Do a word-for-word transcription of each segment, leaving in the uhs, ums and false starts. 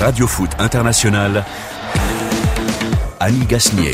Radio Foot International, Annie Gasnier.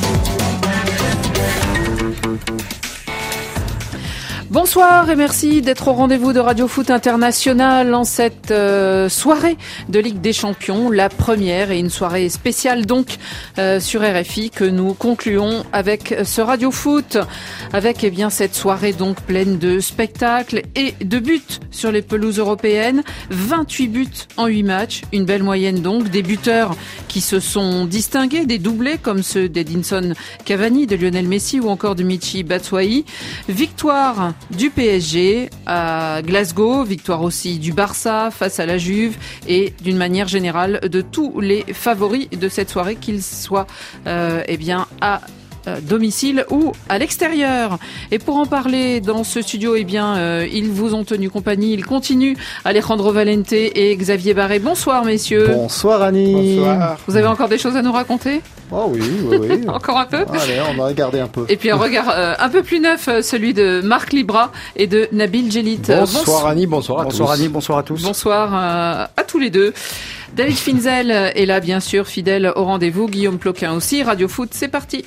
Bonsoir et merci d'être au rendez-vous de Radio Foot International en cette euh, soirée de Ligue des Champions, la première et une soirée spéciale donc euh, sur R F I que nous concluons avec ce Radio Foot, avec eh bien cette soirée donc pleine de spectacles et de buts sur les pelouses européennes, vingt-huit buts en huit matchs, une belle moyenne donc, des buteurs qui se sont distingués, des doublés comme ceux d'Edinson Cavani, de Lionel Messi ou encore de Michy Batshuayi, victoire du P S G à Glasgow, victoire aussi du Barça face à la Juve et d'une manière générale de tous les favoris de cette soirée, qu'ils soient euh, eh bien à domicile ou à l'extérieur. Et pour en parler dans ce studio, eh bien, euh, ils vous ont tenu compagnie. Ils continuent. Alejandro Valente et Xavier Barré. Bonsoir, messieurs. Bonsoir, Annie. Bonsoir. Vous avez encore des choses à nous raconter ? Oh oui, oui, oui. Encore un peu ? Allez, on va regarder un peu. Et puis un regard euh, un peu plus neuf, celui de Marc Libra et de Nabil Djellit. Bonsoir, bonsoir Annie, bonsoir à bonsoir tous. Annie, bonsoir à tous. Bonsoir euh, à tous les deux. David Finzel est là, bien sûr, fidèle au rendez-vous. Guillaume Ploquin aussi. Radio Foot, c'est parti.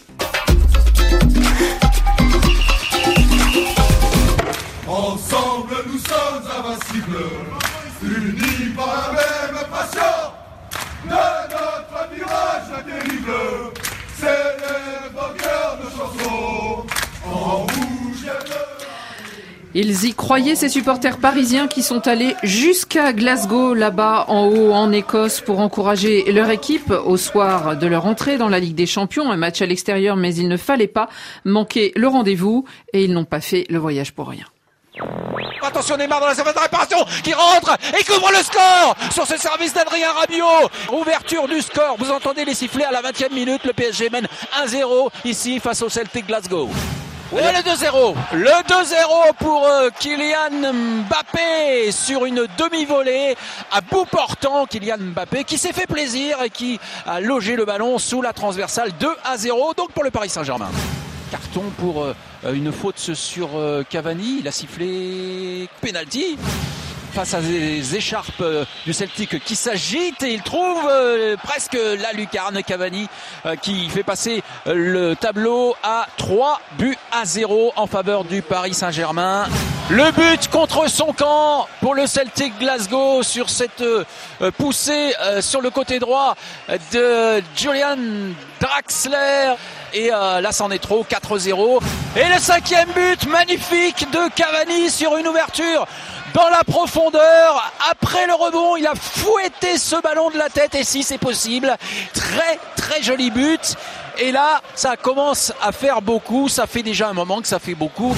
Ensemble nous sommes invincibles, unis par la même passion, de notre virage terrible, célèbre au cœur de chansons, en rouge et bleu. Ils y croyaient, ces supporters parisiens qui sont allés jusqu'à Glasgow, là-bas en haut en Écosse, pour encourager leur équipe au soir de leur entrée dans la Ligue des Champions. Un match à l'extérieur, mais il ne fallait pas manquer le rendez-vous et ils n'ont pas fait le voyage pour rien. Attention, Neymar dans la surface de réparation qui rentre et couvre le score sur ce service d'Adrien Rabiot. Ouverture du score, vous entendez les sifflets à la vingtième minute. Le P S G mène un zéro ici face au Celtic Glasgow. Et le deux zéro, le deux zéro pour euh, Kylian Mbappé sur une demi-volée à bout portant. Kylian Mbappé qui s'est fait plaisir et qui a logé le ballon sous la transversale. Deux à zéro donc pour le Paris Saint-Germain. Carton pour euh, une faute sur euh, Cavani, il a sifflé penalty face à des écharpes euh, du Celtic qui s'agitent et il trouve euh, presque la lucarne. Cavani euh, qui fait passer euh, le tableau à trois buts à zéro en faveur du Paris Saint-Germain. Le but contre son camp pour le Celtic Glasgow sur cette euh, poussée euh, sur le côté droit de Julian Draxler. Et euh, là, c'en est trop, quatre zéro. Et le cinquième but magnifique de Cavani sur une ouverture dans la profondeur. Après le rebond, il a fouetté ce ballon de la tête. Et si c'est possible, très très joli but. Et là, ça commence à faire beaucoup. Ça fait déjà un moment que ça fait beaucoup.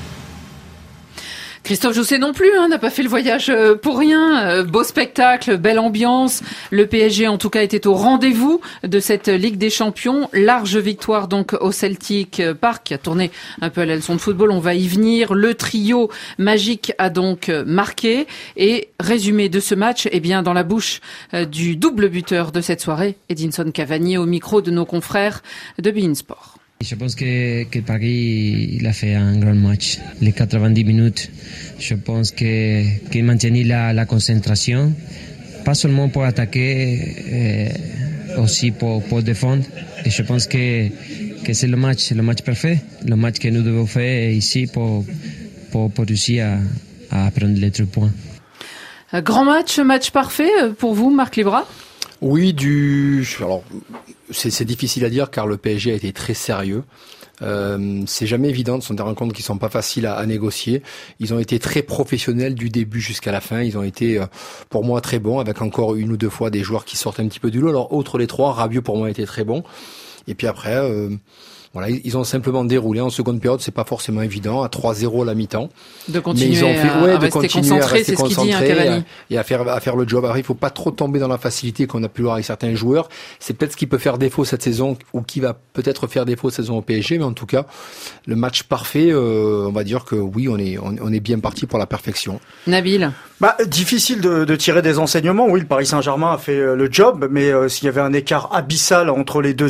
Christophe Jousset non plus, hein, n'a pas fait le voyage pour rien. Euh, beau spectacle, belle ambiance. Le P S G en tout cas était au rendez-vous de cette Ligue des Champions. Large victoire donc au Celtic Park, qui a tourné un peu à la leçon de football. On va y venir. Le trio magique a donc marqué. Et résumé de ce match, eh bien dans la bouche euh, du double buteur de cette soirée, Edinson Cavani, au micro de nos confrères de beIN Sport. Je pense que, que Paris il a fait un grand match. Les quatre-vingt-dix minutes, je pense que qu'il maintenait la, la concentration, pas seulement pour attaquer, euh, aussi pour, pour défendre. Et je pense que, que c'est le match, le match parfait, le match que nous devons faire ici pour, pour, pour réussir à, à prendre les trois points. Grand match, match parfait pour vous, Marc Libra ? Oui, du. Alors, c'est, c'est difficile à dire car le P S G a été très sérieux. Euh, c'est jamais évident, ce sont des rencontres qui sont pas faciles à, à négocier. Ils ont été très professionnels du début jusqu'à la fin. Ils ont été, euh, pour moi, très bons, avec encore une ou deux fois des joueurs qui sortent un petit peu du lot. Alors, outre les trois, Rabiot pour moi a été très bon. Et puis après, euh, voilà, ils ont simplement déroulé en seconde période. C'est pas forcément évident, à trois zéro à la mi-temps. De continuer, mais ils ont fait, à, ouais, à de rester continuer concentré, à rester c'est ce qu'il dit, hein, concentré Cavani. et à faire à faire le job. Alors, il faut pas trop tomber dans la facilité qu'on a pu voir avec certains joueurs. C'est peut-être ce qui peut faire défaut cette saison ou qui va peut-être faire défaut cette saison au P S G. Mais en tout cas, le match parfait, euh, on va dire que oui, on est on, on est bien parti pour la perfection. Nabil. Bah, difficile de, de tirer des enseignements. Oui, le Paris Saint-Germain a fait le job, mais euh, s'il y avait un écart abyssal entre les deux équipes,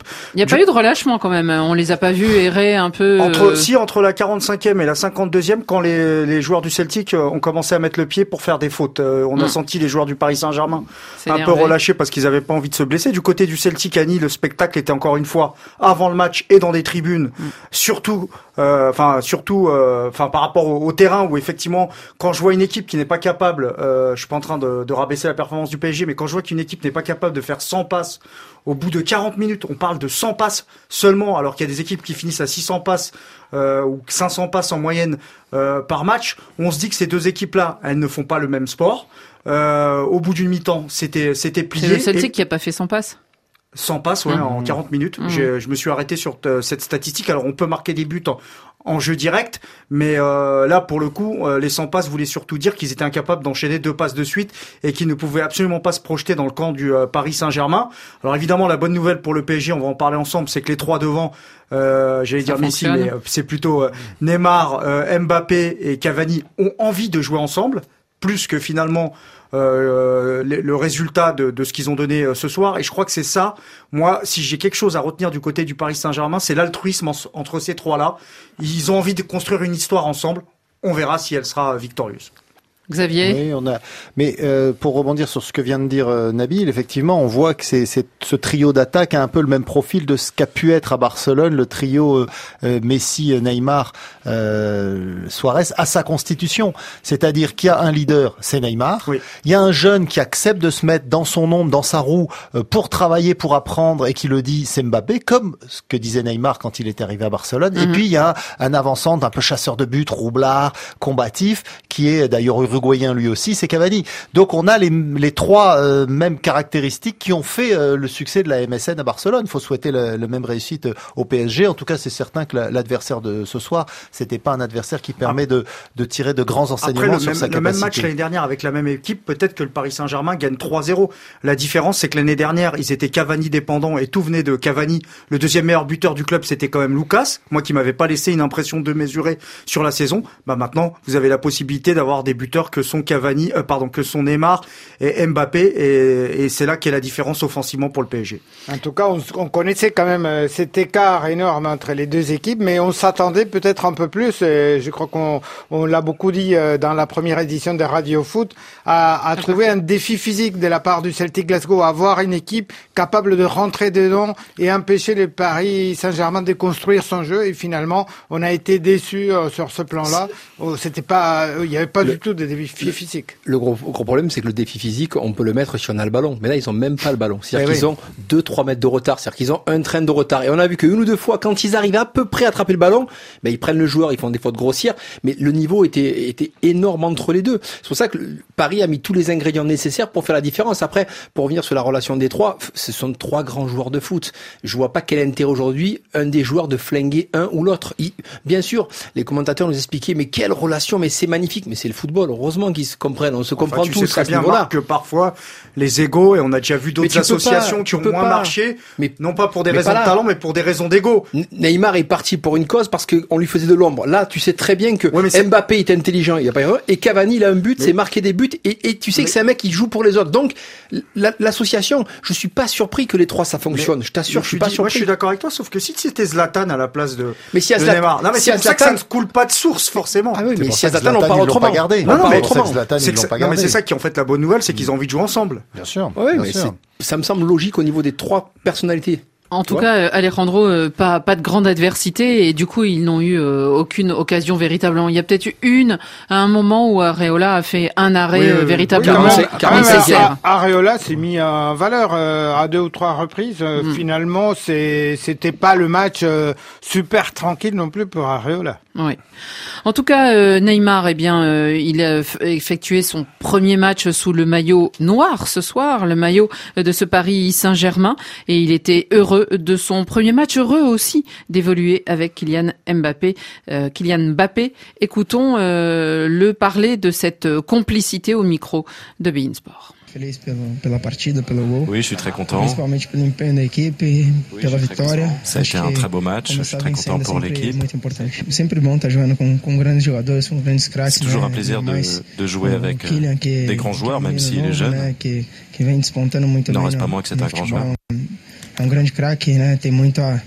Il n'y a pas je... eu de relâchement quand même. On les a pas vus errer un peu. Entre, euh... si entre la quarante-cinquième et la cinquante-deuxième, quand les, les joueurs du Celtic ont commencé à mettre le pied pour faire des fautes, euh, on mmh. a senti les joueurs du Paris Saint-Germain C'est un énervé. peu relâchés parce qu'ils n'avaient pas envie de se blesser. Du côté du Celtic, Annie, le spectacle était encore une fois avant le match et dans des tribunes, mmh. surtout, enfin euh, surtout, enfin euh, par rapport au, au terrain où effectivement, quand je vois une équipe qui n'est pas capable, euh, je suis pas en train de, de rabaisser la performance du P S G, mais quand je vois qu'une équipe n'est pas capable de faire cent passes au bout de quarante minutes, on parle de cent passes seulement, alors qu'il y a des équipes qui finissent à six cents passes euh, ou cinq cents passes en moyenne euh, par match, on se dit que ces deux équipes-là, elles ne font pas le même sport. Euh, au bout d'une mi-temps, c'était c'était plié. C'est le Celtic et... qui a pas fait cent passes. cent passes, ouais, mmh. en quarante minutes. Mmh. Je, je me suis arrêté sur t- cette statistique. Alors, on peut marquer des buts en, en jeu direct, mais euh, là, pour le coup, euh, les cent passes voulaient surtout dire qu'ils étaient incapables d'enchaîner deux passes de suite et qu'ils ne pouvaient absolument pas se projeter dans le camp du euh, Paris Saint-Germain. Alors, évidemment, la bonne nouvelle pour le P S G, on va en parler ensemble, c'est que les trois devant, euh, j'allais Ça dire Messi, mais euh, c'est plutôt euh, Neymar, euh, Mbappé et Cavani ont envie de jouer ensemble, plus que finalement Euh, le, le résultat de, de ce qu'ils ont donné euh, ce soir. Et je crois que c'est ça, moi, si j'ai quelque chose à retenir du côté du Paris Saint-Germain, c'est l'altruisme en, entre ces trois-là. Ils ont envie de construire une histoire ensemble. On verra si elle sera victorieuse. Xavier. Oui, on a. Mais euh, pour rebondir sur ce que vient de dire euh, Nabil, effectivement, on voit que c'est, c'est ce trio d'attaque a un peu le même profil de ce qu'a pu être à Barcelone le trio euh, Messi, Neymar, euh, Suarez à sa constitution. C'est-à-dire qu'il y a un leader, c'est Neymar. Oui. Il y a un jeune qui accepte de se mettre dans son ombre, dans sa roue, euh, pour travailler, pour apprendre, et qui le dit, c'est Mbappé, comme ce que disait Neymar quand il est arrivé à Barcelone. Mm-hmm. Et puis il y a un, un avançant, un peu chasseur de but, roublard, combatif, qui est d'ailleurs uruguayen lui aussi, c'est Cavani. Donc on a les, les trois euh, mêmes caractéristiques qui ont fait euh, le succès de la M S N à Barcelone. Il faut souhaiter le, le même réussite au P S G. En tout cas, c'est certain que la, l'adversaire de ce soir, c'était pas un adversaire qui permet de, de tirer de grands enseignements Après, le sur même, sa le capacité. même match l'année dernière avec la même équipe, peut-être que le Paris Saint-Germain gagne trois zéro. La différence, c'est que l'année dernière, ils étaient Cavani dépendants et tout venait de Cavani. Le deuxième meilleur buteur du club, c'était quand même Lucas. Moi qui m'avais pas laissé une impression démesurée sur la saison. Bah maintenant, vous avez la possibilité d'avoir des buteurs que sont Cavani, euh, pardon, que sont Neymar et Mbappé, et, et c'est là qu'est la différence offensivement pour le P S G. En tout cas, on, on connaissait quand même euh, cet écart énorme entre les deux équipes, mais on s'attendait peut-être un peu plus. Et je crois qu'on on l'a beaucoup dit euh, dans la première édition de Radio Foot, à, à trouver un défi physique de la part du Celtic Glasgow, avoir une équipe capable de rentrer dedans et empêcher le Paris Saint-Germain de construire son jeu. Et finalement, on a été déçus euh, sur ce plan-là. Oh, c'était pas, il n'y avait pas le, du tout de défi le, physique. Le gros, gros problème, c'est que le défi physique, on peut le mettre si on a le ballon. Mais là, ils ont même pas le ballon. C'est-à-dire eh qu'ils oui. ont deux trois mètres de retard. C'est-à-dire qu'ils ont un train de retard. Et on a vu qu'une ou deux fois, quand ils arrivent à peu près à attraper le ballon, ben, ils prennent le joueur, ils font des fautes grossières. Mais le niveau était, était énorme entre les deux. C'est pour ça que Paris a mis tous les ingrédients nécessaires pour faire la différence. Après, pour revenir sur la relation des trois, ce sont trois grands joueurs de foot. Je vois pas quel intérêt aujourd'hui, un des joueurs de flinguer un ou l'autre. Il, bien sûr, les commentateurs nous expliquaient, mais quelle relation, mais c'est magnifique, mais c'est le football. Heureusement qu'ils se comprennent, on se enfin, comprend tous à ce niveau-là. Que parfois, les égos, et on a déjà vu d'autres associations pas, qui ont moins pas. marché, mais non pas pour des raisons de talent, mais pour des raisons d'ego. Neymar est parti pour une cause parce qu'on lui faisait de l'ombre. Là, tu sais très bien que ouais, Mbappé est intelligent, il y a pas et Cavani, il a un but, mais... c'est marquer des buts, et, et tu sais mais... que c'est un mec qui joue pour les autres. Donc, la, l'association, je suis pas surpris que les trois ça fonctionne. Mais, je t'assure, je suis pas dis, surpris. Moi, je suis d'accord avec toi, sauf que si c'était Zlatan à la place de, mais si de Zlatan, Neymar, non mais si c'est pour ça que ça ne coule pas de source forcément. Ah oui, mais si Zlatan, on parle autrement. Non, non, mais c'est ça qui en fait la bonne nouvelle, c'est qu'ils ont envie de jouer ensemble. Bien sûr. Oui, bien mais sûr. ça me semble logique au niveau des trois personnalités. En tout cas, Alejandro, euh, pas pas de grande adversité, et du coup ils n'ont eu euh, aucune occasion véritablement. Il y a peut-être eu une à un moment où Areola a fait un arrêt oui, euh, véritablement oui, nécessaire. Areola s'est mis en valeur euh, à deux ou trois reprises. Euh, mm. Finalement, c'est c'était pas le match euh, super tranquille non plus pour Areola. Oui. En tout cas, euh, Neymar, eh bien, euh, il a f- effectué son premier match sous le maillot noir ce soir, le maillot de ce Paris Saint-Germain, et il était heureux de son premier match, heureux aussi d'évoluer avec Kylian Mbappé. Euh, Kylian Mbappé, écoutons euh, le parler de cette complicité au micro de beIN Sport. Oui, je suis très content. Oui, ça a été un très beau match. Je suis très content pour l'équipe. C'est toujours un plaisir de, de jouer avec des grands joueurs, même s'il est jeune. Il n'en reste pas moins que c'est un grand joueur. um grande craque, né? Tem muito a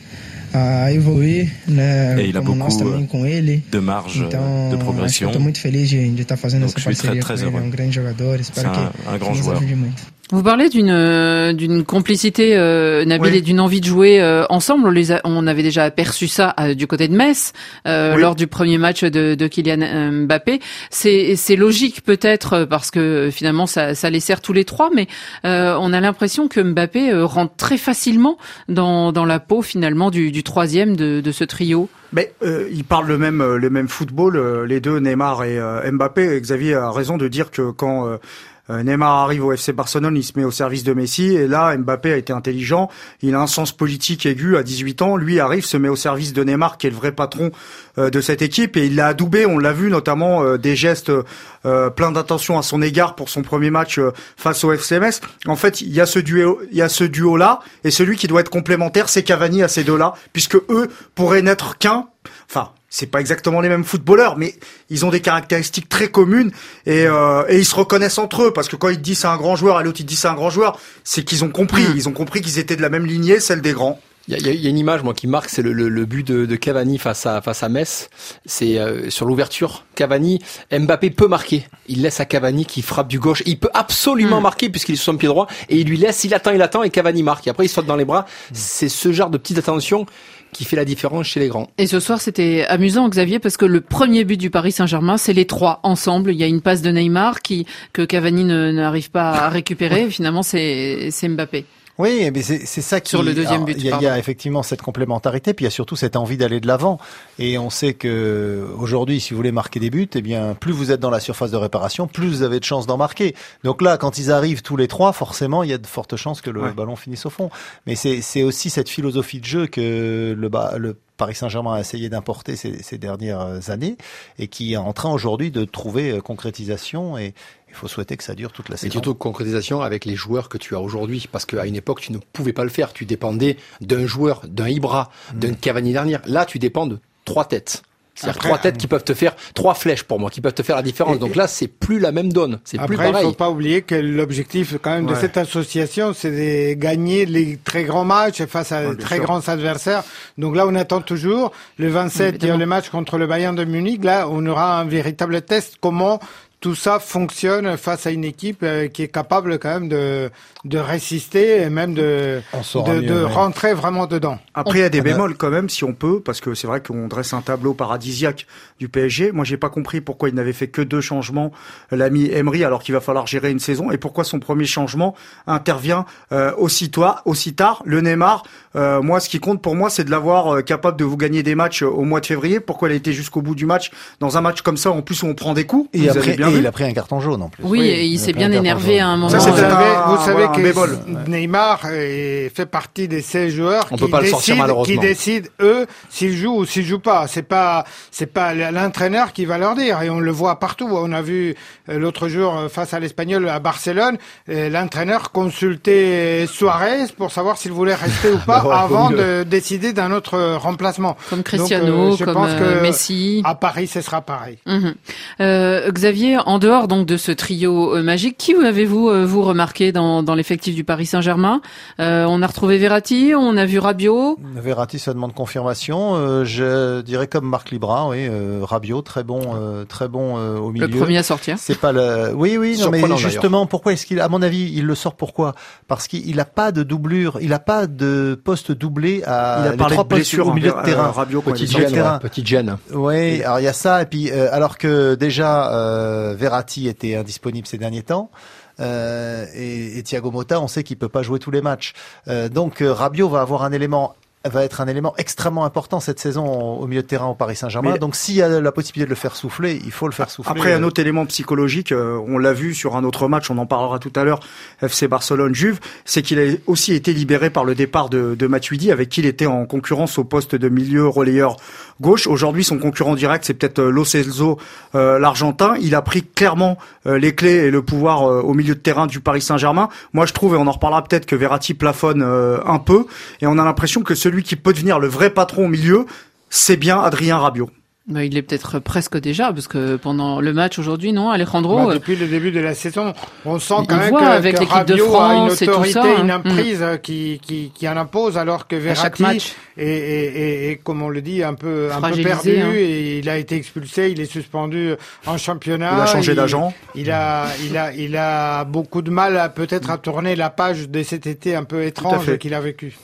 a evoluir, né? Et il a Como nós beaucoup também com ele. de marge Então, de progression. Estou muito feliz de de estar fazendo Donc, essa je suis très, parceria très com ele. heureux. É um grande jogador. Espero C'est que, un, un grand que nos joueur. ajude muito. Vous parlez d'une d'une complicité, euh, Nabil, oui. et d'une envie de jouer euh, ensemble. On, les a, on avait déjà aperçu ça euh, du côté de Metz euh, oui. lors du premier match de, de Kylian Mbappé. C'est c'est logique peut-être parce que finalement ça, ça les sert tous les trois, mais euh, on a l'impression que Mbappé euh, rentre très facilement dans dans la peau finalement du, du troisième de, de ce trio. Mais euh, ils parlent le même le même football, euh, les deux, Neymar et euh, Mbappé. Et Xavier a raison de dire que quand euh, Neymar arrive au F C Barcelone, il se met au service de Messi, et là Mbappé a été intelligent, il a un sens politique aigu à dix-huit ans, lui arrive, se met au service de Neymar qui est le vrai patron euh, de cette équipe, et il l'a adoubé, on l'a vu notamment euh, des gestes euh, pleins d'attention à son égard pour son premier match euh, face au F C Metz. En fait, il y a ce duo, il y a ce duo là, et celui qui doit être complémentaire, c'est Cavani à ces deux-là, puisque eux pourraient n'être qu'un, enfin c'est pas exactement les mêmes footballeurs, mais ils ont des caractéristiques très communes et, euh, et ils se reconnaissent entre eux, parce que quand il dit c'est un grand joueur et l'autre il dit c'est un grand joueur, c'est qu'ils ont compris, ils ont compris qu'ils étaient de la même lignée, celle des grands. Il y a, il y a une image moi qui marque, c'est le, le, le but de, de Cavani face à face à Metz. C'est euh, sur l'ouverture. Cavani, Mbappé peut marquer. Il laisse à Cavani qui frappe du gauche. Il peut absolument mmh. marquer puisqu'il est sur son pied droit et il lui laisse. Il attend, il attend et Cavani marque. Et après il saute dans les bras. Mmh. C'est ce genre de petite attention qui fait la différence chez les grands. Et ce soir, c'était amusant, Xavier, parce que le premier but du Paris Saint-Germain, c'est les trois ensemble. Il y a une passe de Neymar qui que Cavani ne, n'arrive pas à récupérer. Finalement, c'est c'est Mbappé. Oui, mais c'est, c'est ça qui... Sur le deuxième but, il y, a, il y a effectivement cette complémentarité, puis il y a surtout cette envie d'aller de l'avant. Et on sait que aujourd'hui, si vous voulez marquer des buts, eh bien, plus vous êtes dans la surface de réparation, plus vous avez de chances d'en marquer. Donc là, quand ils arrivent tous les trois, forcément, il y a de fortes chances que le ouais. ballon finisse au fond. Mais c'est, c'est aussi cette philosophie de jeu que le, le Paris Saint-Germain a essayé d'importer ces, ces dernières années et qui est en train aujourd'hui de trouver concrétisation, et il faut souhaiter que ça dure toute la saison. Et surtout concrétisation avec les joueurs que tu as aujourd'hui, parce qu'à une époque tu ne pouvais pas le faire, tu dépendais d'un joueur, d'un Ibra, mmh. d'un Cavani dernier. Là tu dépends de trois têtes. C'est-à-dire après, trois têtes qui peuvent te faire, trois flèches pour moi, qui peuvent te faire la différence. Et, Donc là, c'est plus la même donne. C'est après, plus pareil. Après, il faut pas oublier que l'objectif, quand même, ouais. de cette association, c'est de gagner les très grands matchs face à ouais, très sûr. grands adversaires. Donc là, on attend toujours. Le vingt-sept, il y a le match contre le Bayern de Munich. Là, on aura un véritable test. Comment tout ça fonctionne face à une équipe euh, qui est capable quand même de de résister et même de de, mieux, de ouais. rentrer vraiment dedans. Après, il y a des bémols quand même, si on peut, parce que c'est vrai qu'on dresse un tableau paradisiaque du P S G. Moi, j'ai pas compris pourquoi il n'avait fait que deux changements, l'ami Emery, alors qu'il va falloir gérer une saison, et pourquoi son premier changement intervient euh, aussitôt, aussi tard. Le Neymar, euh, moi, ce qui compte pour moi, c'est de l'avoir euh, capable de vous gagner des matchs au mois de février. Pourquoi il a été jusqu'au bout du match dans un match comme ça, en plus où on prend des coups. Et après, et il a pris un carton jaune en plus. Oui, oui et il, il s'est bien énervé à un moment. Ça, vous savez, un, vous savez voilà, que Neymar est, fait partie de ces joueurs On qui, peut pas décident, le sortir, malheureusement. qui décident eux s'ils jouent ou s'ils jouent pas. C'est pas c'est pas l'entraîneur qui va leur dire, et on le voit partout. On a vu l'autre jour face à l'Espagnol à Barcelone, l'entraîneur consultait Suarez pour savoir s'il voulait rester ou pas ouais, avant de décider d'un autre remplacement. Comme Cristiano, Donc, euh, je comme pense euh, que Messi. À Paris, ce sera pareil. Mmh. Euh, Xavier, en dehors donc de ce trio euh, magique, qui avez-vous euh, vous remarqué dans, dans l'effectif du Paris Saint-Germain? euh, On a retrouvé Verratti, on a vu Rabiot. Verratti, ça demande confirmation. Euh, je dirais comme Marc Libra, oui, euh, Rabiot, très bon, euh, très bon euh, au milieu. Le premier à sortir. C'est pas le. Oui, oui, non, mais justement, d'ailleurs. Pourquoi est-ce qu'il, à mon avis, il le sort pourquoi? Parce qu'il n'a pas de doublure, il n'a pas de poste doublé à il a les parlé trois de blessure au milieu de terrain. Euh, Rabiot, petite gêne, ouais, petite gêne. Oui, alors il y a ça, et puis euh, alors que déjà euh, Verratti était indisponible ces derniers temps. Euh, et, et Thiago Motta, on sait qu'il peut pas jouer tous les matchs. Euh, donc euh, Rabiot va avoir un élément, va être un élément extrêmement important cette saison au, au milieu de terrain au Paris Saint-Germain. Mais donc s'il y a la possibilité de le faire souffler, il faut le faire souffler. Après, un autre élément psychologique, euh, on l'a vu sur un autre match, on en parlera tout à l'heure, F C Barcelone-Juve, c'est qu'il a aussi été libéré par le départ de, de Matuidi, avec qui il était en concurrence au poste de milieu relayeur gauche. Aujourd'hui, son concurrent direct, c'est peut-être Lo Celso, euh, l'Argentin. Il a pris clairement euh, les clés et le pouvoir euh, au milieu de terrain du Paris Saint-Germain. Moi, je trouve, et on en reparlera peut-être, que Verratti plafonne euh, un peu, et on a l'impression que celui qui peut devenir le vrai patron au milieu, c'est bien Adrien Rabiot. Bah, il est peut-être presque déjà, parce que pendant le match aujourd'hui, non, Alejandro? Bah, depuis le début de la saison, on sent quand même voit que, avec que l'équipe Rabiot de France a une et tout autorité, ça, hein. une emprise mmh. qui, qui, qui en impose, alors que Verratti est, est, est, est, comme on le dit, un peu, un peu perdu, hein. Et il a été expulsé, il est suspendu en championnat. Il a changé d'agent. Il a, il a, il a beaucoup de mal à, peut-être à tourner la page de cet été un peu étrange qu'il a vécu.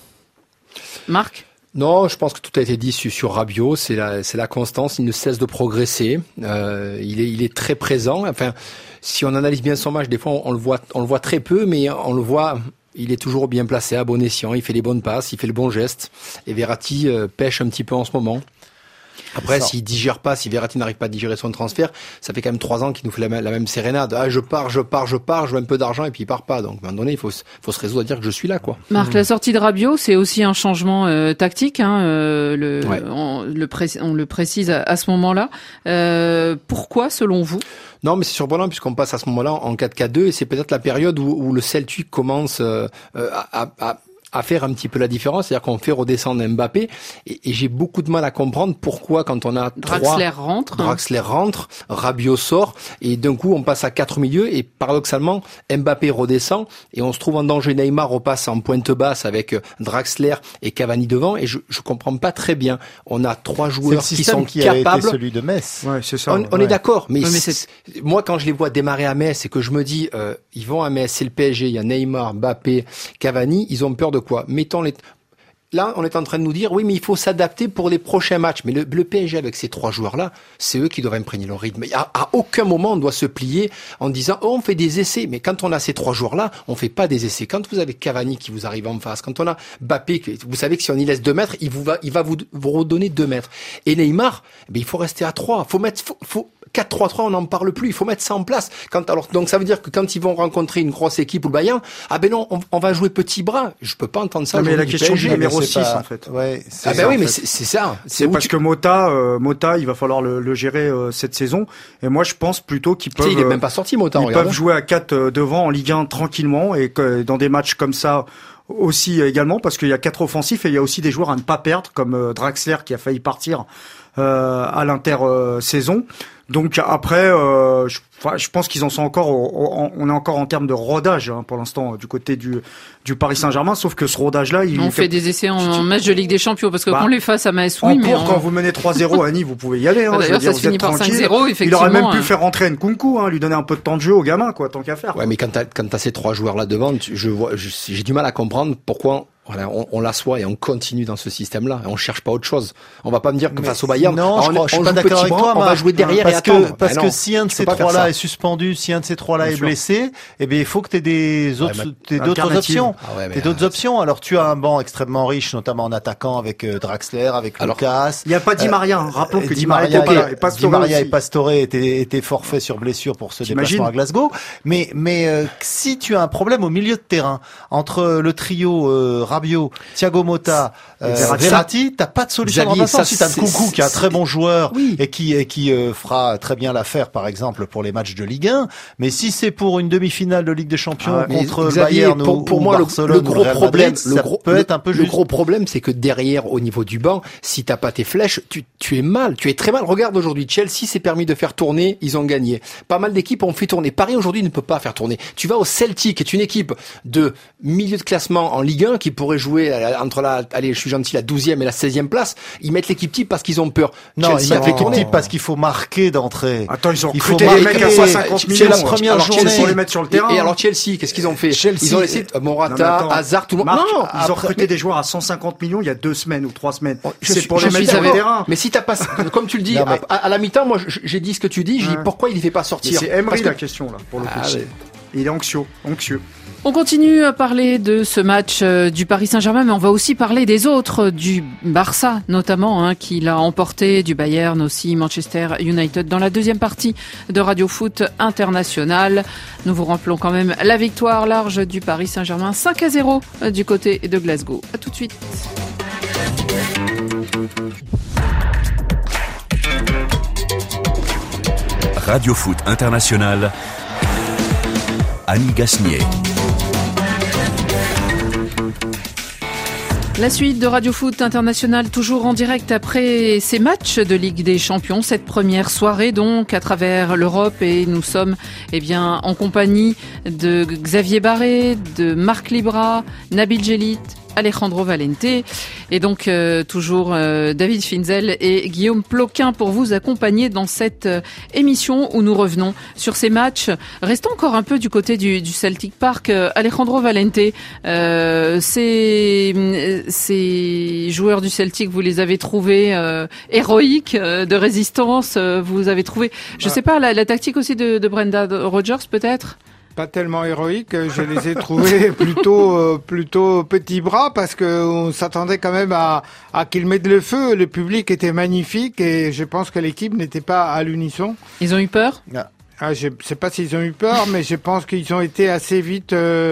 Marc? Non, je pense que tout a été dit sur, sur Rabiot. C'est la, c'est la constance. Il ne cesse de progresser. Euh, il est, il est très présent. Enfin, si on analyse bien son match, des fois on, on le voit, on le voit très peu, mais on le voit. Il est toujours bien placé, à bon escient. Il fait les bonnes passes, il fait le bon geste. Et Verratti euh, pêche un petit peu en ce moment. Après, s'il digère pas, si Verratti n'arrive pas à digérer son transfert, ça fait quand même trois ans qu'il nous fait la même, la même sérénade. Ah, je pars, je pars, je pars, je veux un peu d'argent et puis il part pas. Donc, à un moment donné, il faut, faut se résoudre à dire que je suis là, quoi. Marc, mmh. la sortie de Rabiot, c'est aussi un changement euh, tactique, hein, euh, le, ouais. on, le pré- on le précise à, à ce moment-là. Euh, pourquoi, selon vous? Non, mais c'est surprenant puisqu'on passe à ce moment-là en quatre quatre deux et c'est peut-être la période où, où le Celtic commence euh, à, à à faire un petit peu la différence, c'est-à-dire qu'on fait redescendre Mbappé, et, et j'ai beaucoup de mal à comprendre pourquoi quand on a Draxler trois, rentre, Draxler rentre, Rabiot sort, et d'un coup on passe à quatre milieux, et paradoxalement Mbappé redescend, et on se trouve en danger. Neymar repasse en pointe basse avec Draxler et Cavani devant, et je, je comprends pas très bien. On a trois joueurs qui sont qui capables. A été celui de Metz. Ouais, c'est ça. On, on ouais. est d'accord, mais, ouais, mais c'est... moi quand je les vois démarrer à Metz et que je me dis, euh, ils vont à Metz, c'est le P S G, il y a Neymar, Mbappé, Cavani, ils ont peur de quoi? Mettons les... Là, on est en train de nous dire, oui, mais il faut s'adapter pour les prochains matchs. Mais le, le P S G, avec ces trois joueurs-là, c'est eux qui doivent imprégner leur rythme. À, à aucun moment, on doit se plier en disant, oh, on fait des essais. Mais quand on a ces trois joueurs-là, on fait pas des essais. Quand vous avez Cavani qui vous arrive en face, quand on a Mbappé, vous savez que si on y laisse deux mètres, il vous va, il va vous, vous redonner deux mètres. Et Neymar, eh il faut rester à trois. Faut mettre, faut, faut, quatre trois trois, on n'en parle plus. Il faut mettre ça en place. Quand, alors, donc, ça veut dire que quand ils vont rencontrer une grosse équipe ou le Bayern, ah ben non, on, on va jouer petit bras. Je peux pas entendre ça. Non, mais la question du numéro six, pas... en fait. Ouais, ah ben oui, mais c'est, c'est ça. C'est, c'est parce tu... que Mota, euh, Mota, il va falloir le, le gérer euh, cette saison. Et moi, je pense plutôt qu'ils peuvent. Il est même pas sorti, Mota. Ils regarde. peuvent jouer à quatre euh, devant en Ligue un tranquillement et que dans des matchs comme ça aussi également, parce qu'il y a quatre offensifs et il y a aussi des joueurs à ne pas perdre, comme euh, Draxler qui a failli partir euh, à l'inter-saison. Donc après, euh, je, enfin, je pense qu'ils en sont encore, au, au, on est encore en termes de rodage hein, pour l'instant du côté du, du Paris Saint-Germain. Sauf que ce rodage-là, il on fait, fait des essais en, en match de Ligue des Champions parce que bah, qu'on les fasse à Metz, oui, en mais cours, on... quand vous menez trois zéro à Nice, vous pouvez y aller. Hein, bah, d'ailleurs, dire, ça se finit par cinq zéro. Effectivement, il aurait même hein. pu faire rentrer Nkunku, hein, lui donner un peu de temps de jeu au gamin, quoi, tant qu'à faire. Ouais, mais quand t'as, quand t'as ces trois joueurs-là devant, tu, je vois, je, j'ai du mal à comprendre pourquoi. Voilà, on, on l'assoit et on continue dans ce système-là. Et on cherche pas autre chose. On va pas me dire que mais face au Bayern, non, on, je, crois, on, je suis pas d'accord avec toi, on va jouer derrière parce et que, attendre. Parce bah que non, si un de ces trois-là est suspendu, si un de ces trois-là Bien est sûr. blessé, eh bien, il faut que tu aies des autres, ouais, t'aies d'autres options. Ah ouais, t'aies d'autres options. Alors, tu as un banc extrêmement riche, notamment en attaquant avec euh, Draxler, avec Alors, Lucas. Il n'y a pas Di Maria. Hein. Rappelons que Di Di Maria, Maria, était pas là. Et Pastore Di Maria aussi. et Pastore étaient, étaient forfaits sur blessure pour ce T'imagines déplacement à Glasgow. Mais, mais euh, si tu as un problème au milieu de terrain entre le trio euh, Rabiot, Thiago Motta, Euh, Verratti, t'as pas de solution de remplaçant. Si t'as Nkunku qui est un très bon joueur oui. et qui et qui euh, fera très bien l'affaire, par exemple pour les matchs de Ligue un, mais si c'est pour une demi-finale de Ligue des Champions ah, contre Xavier, Bayern pour, ou, pour ou moi Barcelone le, le gros ou Real problème, Madrid, le ça gros, peut le, être un peu juste. Le gros problème, c'est que derrière, au niveau du banc, si t'as pas tes flèches, tu tu es mal, tu es très mal. Regarde aujourd'hui, Chelsea s'est permis de faire tourner, ils ont gagné. Pas mal d'équipes ont fait tourner. Paris aujourd'hui ne peut pas faire tourner. Tu vas au Celtic, qui est une équipe de milieu de classement en Ligue un qui pourrait jouer entre la, allez, je suis gentil, la douzième et la seizième place. Ils mettent l'équipe type parce qu'ils ont peur. Non, Chelsea ils mettent l'équipe type parce qu'il faut marquer d'entrée. Attends, ils ont il faut recruté des mecs à cent cinquante c'est millions. la première alors, journée. Chelsea, pour les mettre sur le terrain. Et, et alors Chelsea, qu'est-ce qu'ils ont fait? Chelsea, ils ont laissé Morata, non, Hazard, tout le monde. Marc, non, ils après, ont recruté mais... des joueurs à cent cinquante millions il y a deux semaines ou trois semaines. Je c'est suis, pour je les mettre sur le terrain. Mais si t'as pas, comme tu le dis, non, mais... à, à la mi-temps, moi, j'ai dit ce que tu dis. J'ai dit pourquoi il ne fait pas sortir. C'est Emery que... la question là pour le coup. Ah, ouais. Il est anxieux, anxieux. On continue à parler de ce match euh, du Paris Saint-Germain, mais on va aussi parler des autres, du Barça notamment, hein, qui l'a emporté, du Bayern aussi, Manchester United dans la deuxième partie de Radio Foot International. Nous vous rappelons quand même la victoire large du Paris Saint-Germain, cinq à zéro euh, du côté de Glasgow. À tout de suite. Radio Foot International, Annie Gasnier. La suite de Radio Foot International, toujours en direct après ces matchs de Ligue des Champions, cette première soirée donc à travers l'Europe, et nous sommes eh bien en compagnie de Xavier Barré, de Marc Libra, Nabil Djellit, Alejandro Valente et donc euh, toujours euh, David Finzel et Guillaume Ploquin pour vous accompagner dans cette euh, émission où nous revenons sur ces matchs. Restons encore un peu du côté du, du Celtic Park. Euh, Alejandro Valente, euh, ces, ces joueurs du Celtic, vous les avez trouvés euh, héroïques, euh, de résistance. Euh, vous avez trouvé, je sais pas, la, la tactique aussi de, de Brendan Rodgers peut-être. Pas tellement héroïque, je les ai trouvés plutôt euh, plutôt petits bras parce que on s'attendait quand même à à qu'ils mettent le feu. Le public était magnifique et je pense que l'équipe n'était pas à l'unisson. Ils ont eu peur ? Ah, je sais pas s'ils ont eu peur, mais je pense qu'ils ont été assez vite euh,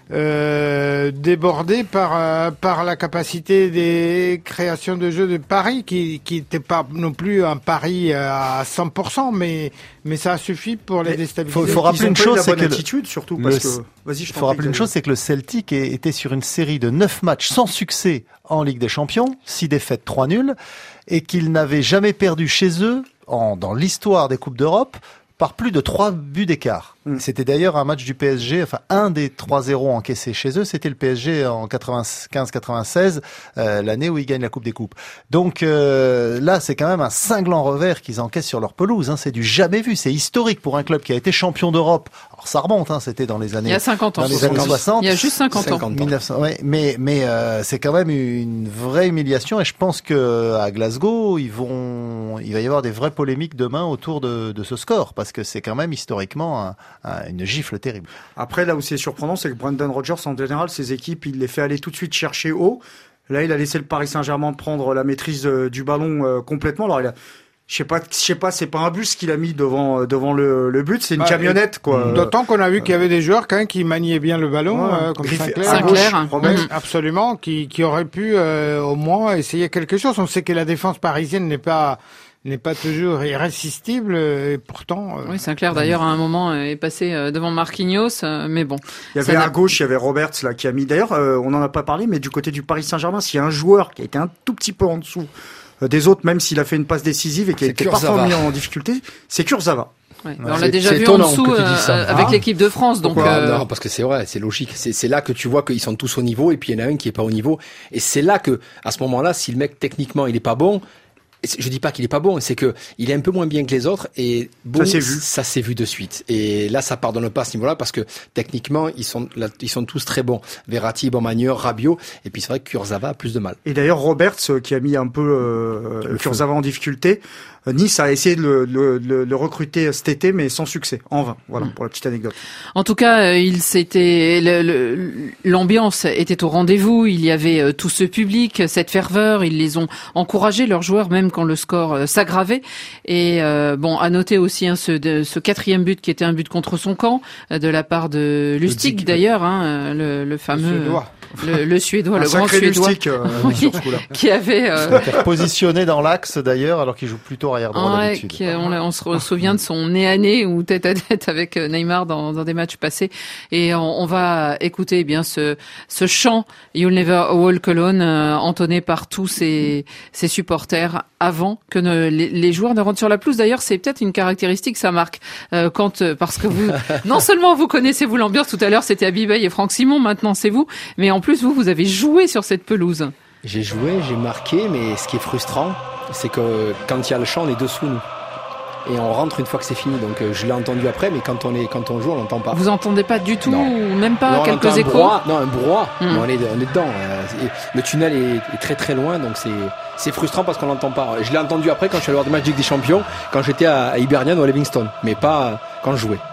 euh, débordés par euh, par la capacité des créations de jeux de Paris, qui qui n'était pas non plus un pari à cent pour cent, mais mais ça a suffi pour les déstabiliser. Il faut, faut rappeler une chose, c'est que attitude, surtout parce le, que vas-y, je il faut rappeler une chose, c'est que le Celtic était sur une série de neuf matchs sans succès en Ligue des Champions, six défaites, trois nuls, et qu'ils n'avaient jamais perdu chez eux en dans l'histoire des coupes d'Europe par plus de trois buts d'écart. Mmh. C'était d'ailleurs un match du P S G, enfin un des trois zéro encaissés chez eux, c'était le P S G en quatre-vingt-quinze quatre-vingt-seize, euh, l'année où ils gagnent la Coupe des Coupes. Donc euh, là, c'est quand même un cinglant revers qu'ils encaissent sur leur pelouse. Hein. C'est du jamais vu, c'est historique pour un club qui a été champion d'Europe. Alors ça remonte, hein, c'était dans les années... Il y a cinquante ans. Dans les années soixante. Il y a juste cinquante ans. mille neuf cents, ouais, mais mais euh, c'est quand même une vraie humiliation, et je pense que à Glasgow, ils vont, il va y avoir des vraies polémiques demain autour de, de ce score, parce que c'est quand même historiquement un, un, une gifle terrible. Après, là où c'est surprenant, c'est que Brendan Rodgers, en général, ses équipes, il les fait aller tout de suite chercher haut. Là, il a laissé le Paris Saint-Germain prendre la maîtrise euh, du ballon euh, complètement. Alors, il a, je sais pas, je sais pas, c'est pas un bus qu'il a mis devant euh, devant le, le but, c'est une bah, camionnette, quoi. D'autant qu'on a vu qu'il y avait des joueurs quand même qui maniaient bien le ballon, ouais, euh, comme Griffé, Sinclair, Sinclair. Gauche, mmh. absolument, qui qui aurait pu euh, au moins essayer quelque chose. On sait que la défense parisienne n'est pas n'est pas toujours irrésistible, et pourtant... Euh, oui, Sinclair, d'ailleurs, à un moment, est passé devant Marquinhos, mais bon. Il y avait à gauche, il y avait Roberts, là, qui a mis... D'ailleurs, euh, on n'en a pas parlé, mais du côté du Paris Saint-Germain, s'il y a un joueur qui a été un tout petit peu en dessous euh, des autres, même s'il a fait une passe décisive et qui a été parfois mis en difficulté, c'est Kurzawa. Ouais. On l'a déjà vu en dessous euh, avec ah. l'équipe de France, donc. Euh... Non, parce que c'est vrai, c'est logique. C'est, c'est là que tu vois qu'ils sont tous au niveau, et puis il y en a un qui est pas au niveau, et c'est là que, à ce moment-là, si le mec techniquement il est pas bon. Je dis pas qu'il est pas bon, c'est que il est un peu moins bien que les autres, et bon, ça s'est vu, ça s'est vu de suite. Et là, ça pardonne pas à ce niveau-là, parce que techniquement, ils sont là, ils sont tous très bons. Verratti, Bonmagneur, Rabiot, et puis c'est vrai que Kurzawa a plus de mal. Et d'ailleurs, Roberts, qui a mis un peu euh, Kurzawa en difficulté, Nice a essayé de le, le, le, le recruter cet été, mais sans succès, en vain. Voilà, pour la petite anecdote. En tout cas, il s'était, le, le, l'ambiance était au rendez-vous. Il y avait tout ce public, cette ferveur. Ils les ont encouragés, leurs joueurs, même quand le score s'aggravait. Et euh, bon, à noter aussi hein, ce, de, ce quatrième but qui était un but contre son camp, de la part de Lustig, d'ailleurs, hein, le, le fameux. Le, le Suédois, un le grand Suédois, Lustig, euh, oui, sur ce coup-là. Qui avait euh... positionné dans l'axe d'ailleurs, alors qu'il joue plutôt arrière droit ouais, d'habitude. Qui, on, on se souvient de son nez à nez ou tête à tête avec Neymar dans, dans des matchs passés. Et on, on va écouter eh bien ce, ce chant You'll Never Walk Alone, euh, entonné par tous ses, ses supporters avant que ne, les, les joueurs ne rentrent sur la pelouse. D'ailleurs, c'est peut-être une caractéristique, ça marque, euh, quand parce que vous, non seulement vous connaissez vous l'ambiance. Tout à l'heure, c'était Abibay et Franck Simon. Maintenant, c'est vous. Mais en plus, vous, vous avez joué sur cette pelouse. J'ai joué, j'ai marqué, mais ce qui est frustrant, c'est que quand il y a le chant, on est dessous nous. Et on rentre une fois que c'est fini. Donc euh, je l'ai entendu après, mais quand on est quand on joue, on l'entend pas. Vous entendez pas du tout, non. Même pas non, quelques un échos. Brouhaha, non, un brouhaha. Mmh. Mais on est on est dedans. Euh, le tunnel est, est très très loin, donc c'est c'est frustrant parce qu'on l'entend pas. Je l'ai entendu après quand je suis allé voir des matchs de Ligue des Champions, quand j'étais à, à Hibernian ou à Livingston, mais pas quand je jouais.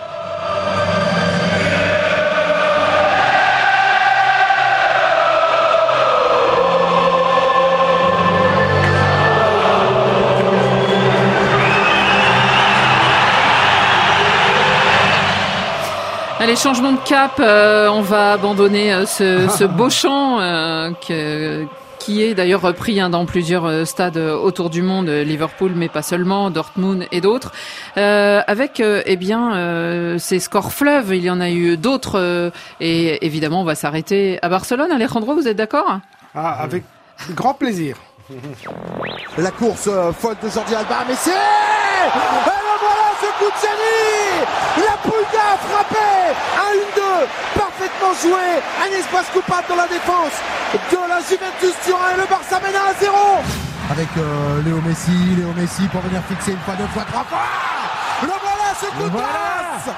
Allez, changement de cap, euh, on va abandonner euh, ce, ce beau chant euh, que, qui est d'ailleurs repris hein, dans plusieurs stades autour du monde, Liverpool, mais pas seulement, Dortmund et d'autres, euh, avec euh, eh bien euh, ces scores fleuves. Il y en a eu d'autres, euh, et évidemment on va s'arrêter à Barcelone. Alejandro, vous êtes d'accord ? Ah, avec grand plaisir. La course euh, folle de Jordi Alba, mais c'est... Et le voilà, ce coup de génie. La Pulga a frappé. un un deux, parfaitement joué. Un espace coupable dans la défense de la Juventus Turin. Et le Barça mène à un zéro. Avec euh, Léo Messi, Léo Messi pour venir fixer une fois, deux fois, trois fois. Le voilà, ce coup de passe.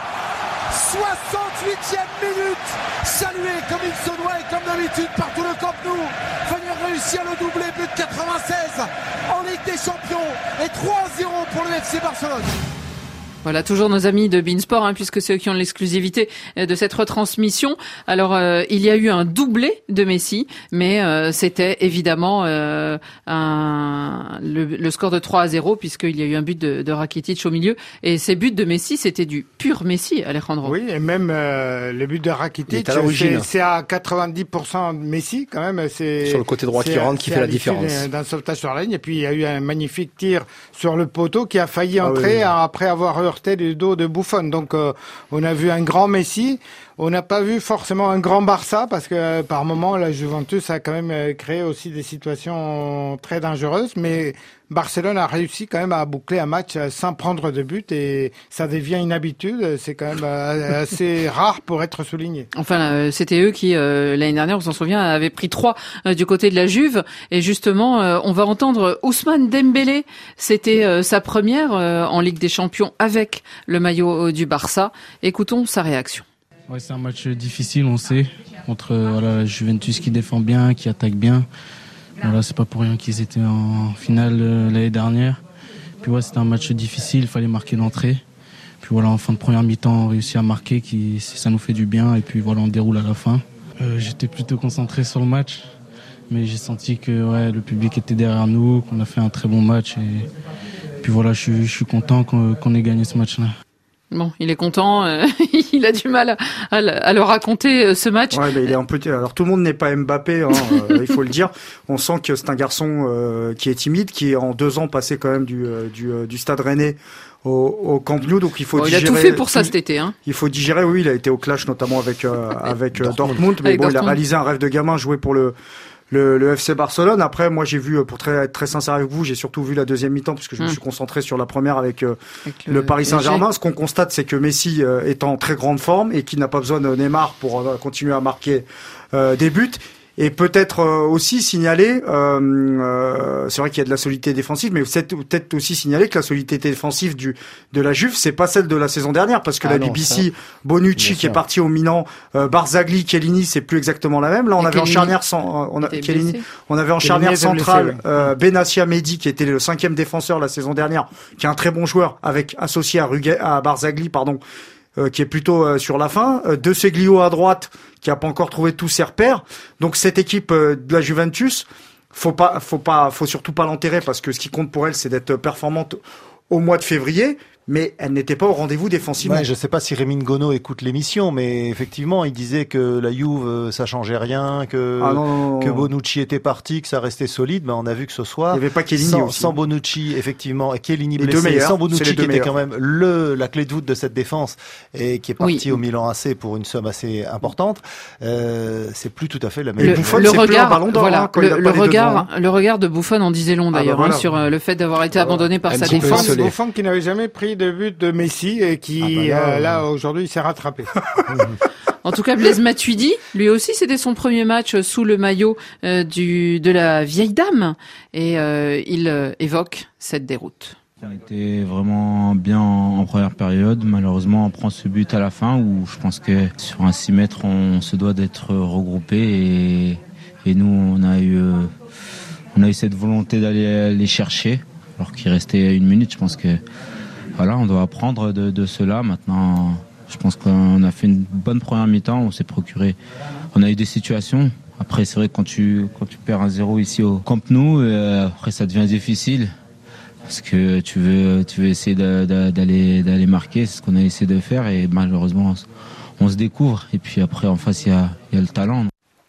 soixante-huitième minute, salué comme il se doit et comme d'habitude par tout le Camp Nou. Venir réussir le doublé, but quatre-vingt-seize en Ligue des Champions et trois à zéro pour le F C Barcelone. Voilà, toujours nos amis de Beansport, hein, puisque c'est eux qui ont l'exclusivité de cette retransmission. Alors, euh, il y a eu un doublé de Messi, mais euh, c'était évidemment euh, un, le, le score de trois à zéro, puisqu'il y a eu un but de, de Rakitic au milieu. Et ces buts de Messi, c'était du pur Messi, Alejandro. Oui, et même euh, le but de Rakitic, c'est, c'est à quatre-vingt-dix pour cent Messi quand même. C'est sur le côté droit qui rentre, qui fait la différence. D'un sauvetage sur la ligne. Et puis, il y a eu un magnifique tir sur le poteau qui a failli entrer ah oui. après avoir heurté du dos de Buffon. Donc euh, on a vu un grand Messi, on n'a pas vu forcément un grand Barça parce que euh, par moment la Juventus a quand même euh, créé aussi des situations très dangereuses, mais Barcelone a réussi quand même à boucler un match euh, sans prendre de but et ça devient une habitude, c'est quand même euh, assez rare pour être souligné. Enfin, euh, c'était eux qui euh, l'année dernière, on s'en souvient, avaient pris trois euh, du côté de la Juve et justement euh, on va entendre Ousmane Dembélé, c'était euh, sa première euh, en Ligue des Champions avec le maillot du Barça. Écoutons sa réaction. Ouais, c'est un match difficile, on sait, contre voilà, la Juventus qui défend bien, qui attaque bien. Voilà, c'est pas pour rien qu'ils étaient en finale euh, l'année dernière. Puis ouais, c'était un match difficile, il fallait marquer l'entrée. Puis voilà, en fin de première mi-temps, on réussit à marquer, qui, ça nous fait du bien. Et puis voilà, on déroule à la fin. Euh, j'étais plutôt concentré sur le match, mais j'ai senti que ouais, le public était derrière nous, qu'on a fait un très bon match. Et puis voilà, je suis, je suis content qu'on, qu'on ait gagné ce match-là. Bon, il est content, euh, il a du mal à, à le raconter euh, ce match. Ouais, mais il est un peu. Alors tout le monde n'est pas Mbappé, hein, euh, il faut le dire. On sent que c'est un garçon euh, qui est timide, qui est en deux ans passé quand même du euh, du, euh, du Stade Rennais au, au Camp Nou, donc il faut. Bon, digérer. Il a tout fait pour ça tout, cet été, hein. Il faut digérer. Oui, il a été au clash notamment avec euh, avec euh, Dortmund, Dortmund, mais avec bon, Dortmund. Il a réalisé un rêve de gamin, jouer pour le. Le, le F C Barcelone. Après, moi, j'ai vu, pour très, être très sincère avec vous, j'ai surtout vu la deuxième mi-temps parce que je hum. me suis concentré sur la première avec, euh, avec le, le Paris Saint-Germain. Le Ce qu'on constate, c'est que Messi euh, est en très grande forme et qu'il n'a pas besoin de Neymar pour euh, continuer à marquer euh, des buts. Et peut-être euh, aussi signaler, euh, euh, c'est vrai qu'il y a de la solidité défensive, mais peut-être aussi signaler que la solidité défensive du de la Juve, c'est pas celle de la saison dernière, parce que ah la non, B B C, ça, Bonucci qui est parti au Milan, euh, Barzagli, Chiellini, c'est plus exactement la même. Là, on Et avait Chiellini, en charnière, sans, on, a, Chiellini, on avait en charnière centrale euh, Benassia Mehdi, qui était le cinquième défenseur la saison dernière, qui est un très bon joueur, avec associé à, Ruge, à Barzagli, pardon. Euh, qui est plutôt euh, sur la fin, euh, De Seglio à droite, qui a pas encore trouvé tous ses repères. Donc cette équipe euh, de la Juventus, faut pas, faut pas, faut surtout pas l'enterrer parce que ce qui compte pour elle, c'est d'être performante au mois de février. Mais elle n'était pas au rendez-vous défensivement. Ouais, je sais pas si Rémi Ngono écoute l'émission, mais effectivement, il disait que la Juve, ça changeait rien, que, ah non, non, non, que Bonucci était parti, que ça restait solide. Mais on a vu que ce soir, il n'y avait pas Chiellini sans, aussi. sans Bonucci, effectivement, et Chiellini blessé, sans Bonucci qui était quand même le, la clé de voûte de cette défense et qui est parti oui. au Milan A C pour une somme assez importante, euh, c'est plus tout à fait la même. Le, Buffon, le c'est regard, plus un ballon d'or, voilà, hein, quand le, il a le pas regard, devants, hein. le regard de Buffon en disait long d'ailleurs, ah bah voilà. hein, sur euh, le fait d'avoir été voilà. abandonné par un sa défense. Buffon qui n'avait jamais pris de but de Messi et qui ah bah là, euh, là aujourd'hui il s'est rattrapé. En tout cas, Blaise Matuidi, lui aussi, c'était son premier match sous le maillot euh, du de la vieille dame et euh, il euh, évoque cette déroute. On a été vraiment bien en première période. Malheureusement, on prend ce but à la fin où je pense que sur un six mètres, on se doit d'être regroupé et, et nous, on a eu euh, on a eu cette volonté d'aller les chercher alors qu'il restait une minute. Je pense que voilà, on doit apprendre de, de cela. Maintenant, je pense qu'on a fait une bonne première mi-temps. On s'est procuré. On a eu des situations. Après, c'est vrai que quand tu, quand tu perds un zéro ici au Camp Nou, euh, après, ça devient difficile. Parce que tu veux, tu veux essayer de, de, d'aller, d'aller marquer. C'est ce qu'on a essayé de faire. Et malheureusement, on, on se découvre. Et puis après, en face, il y a, il y a le talent.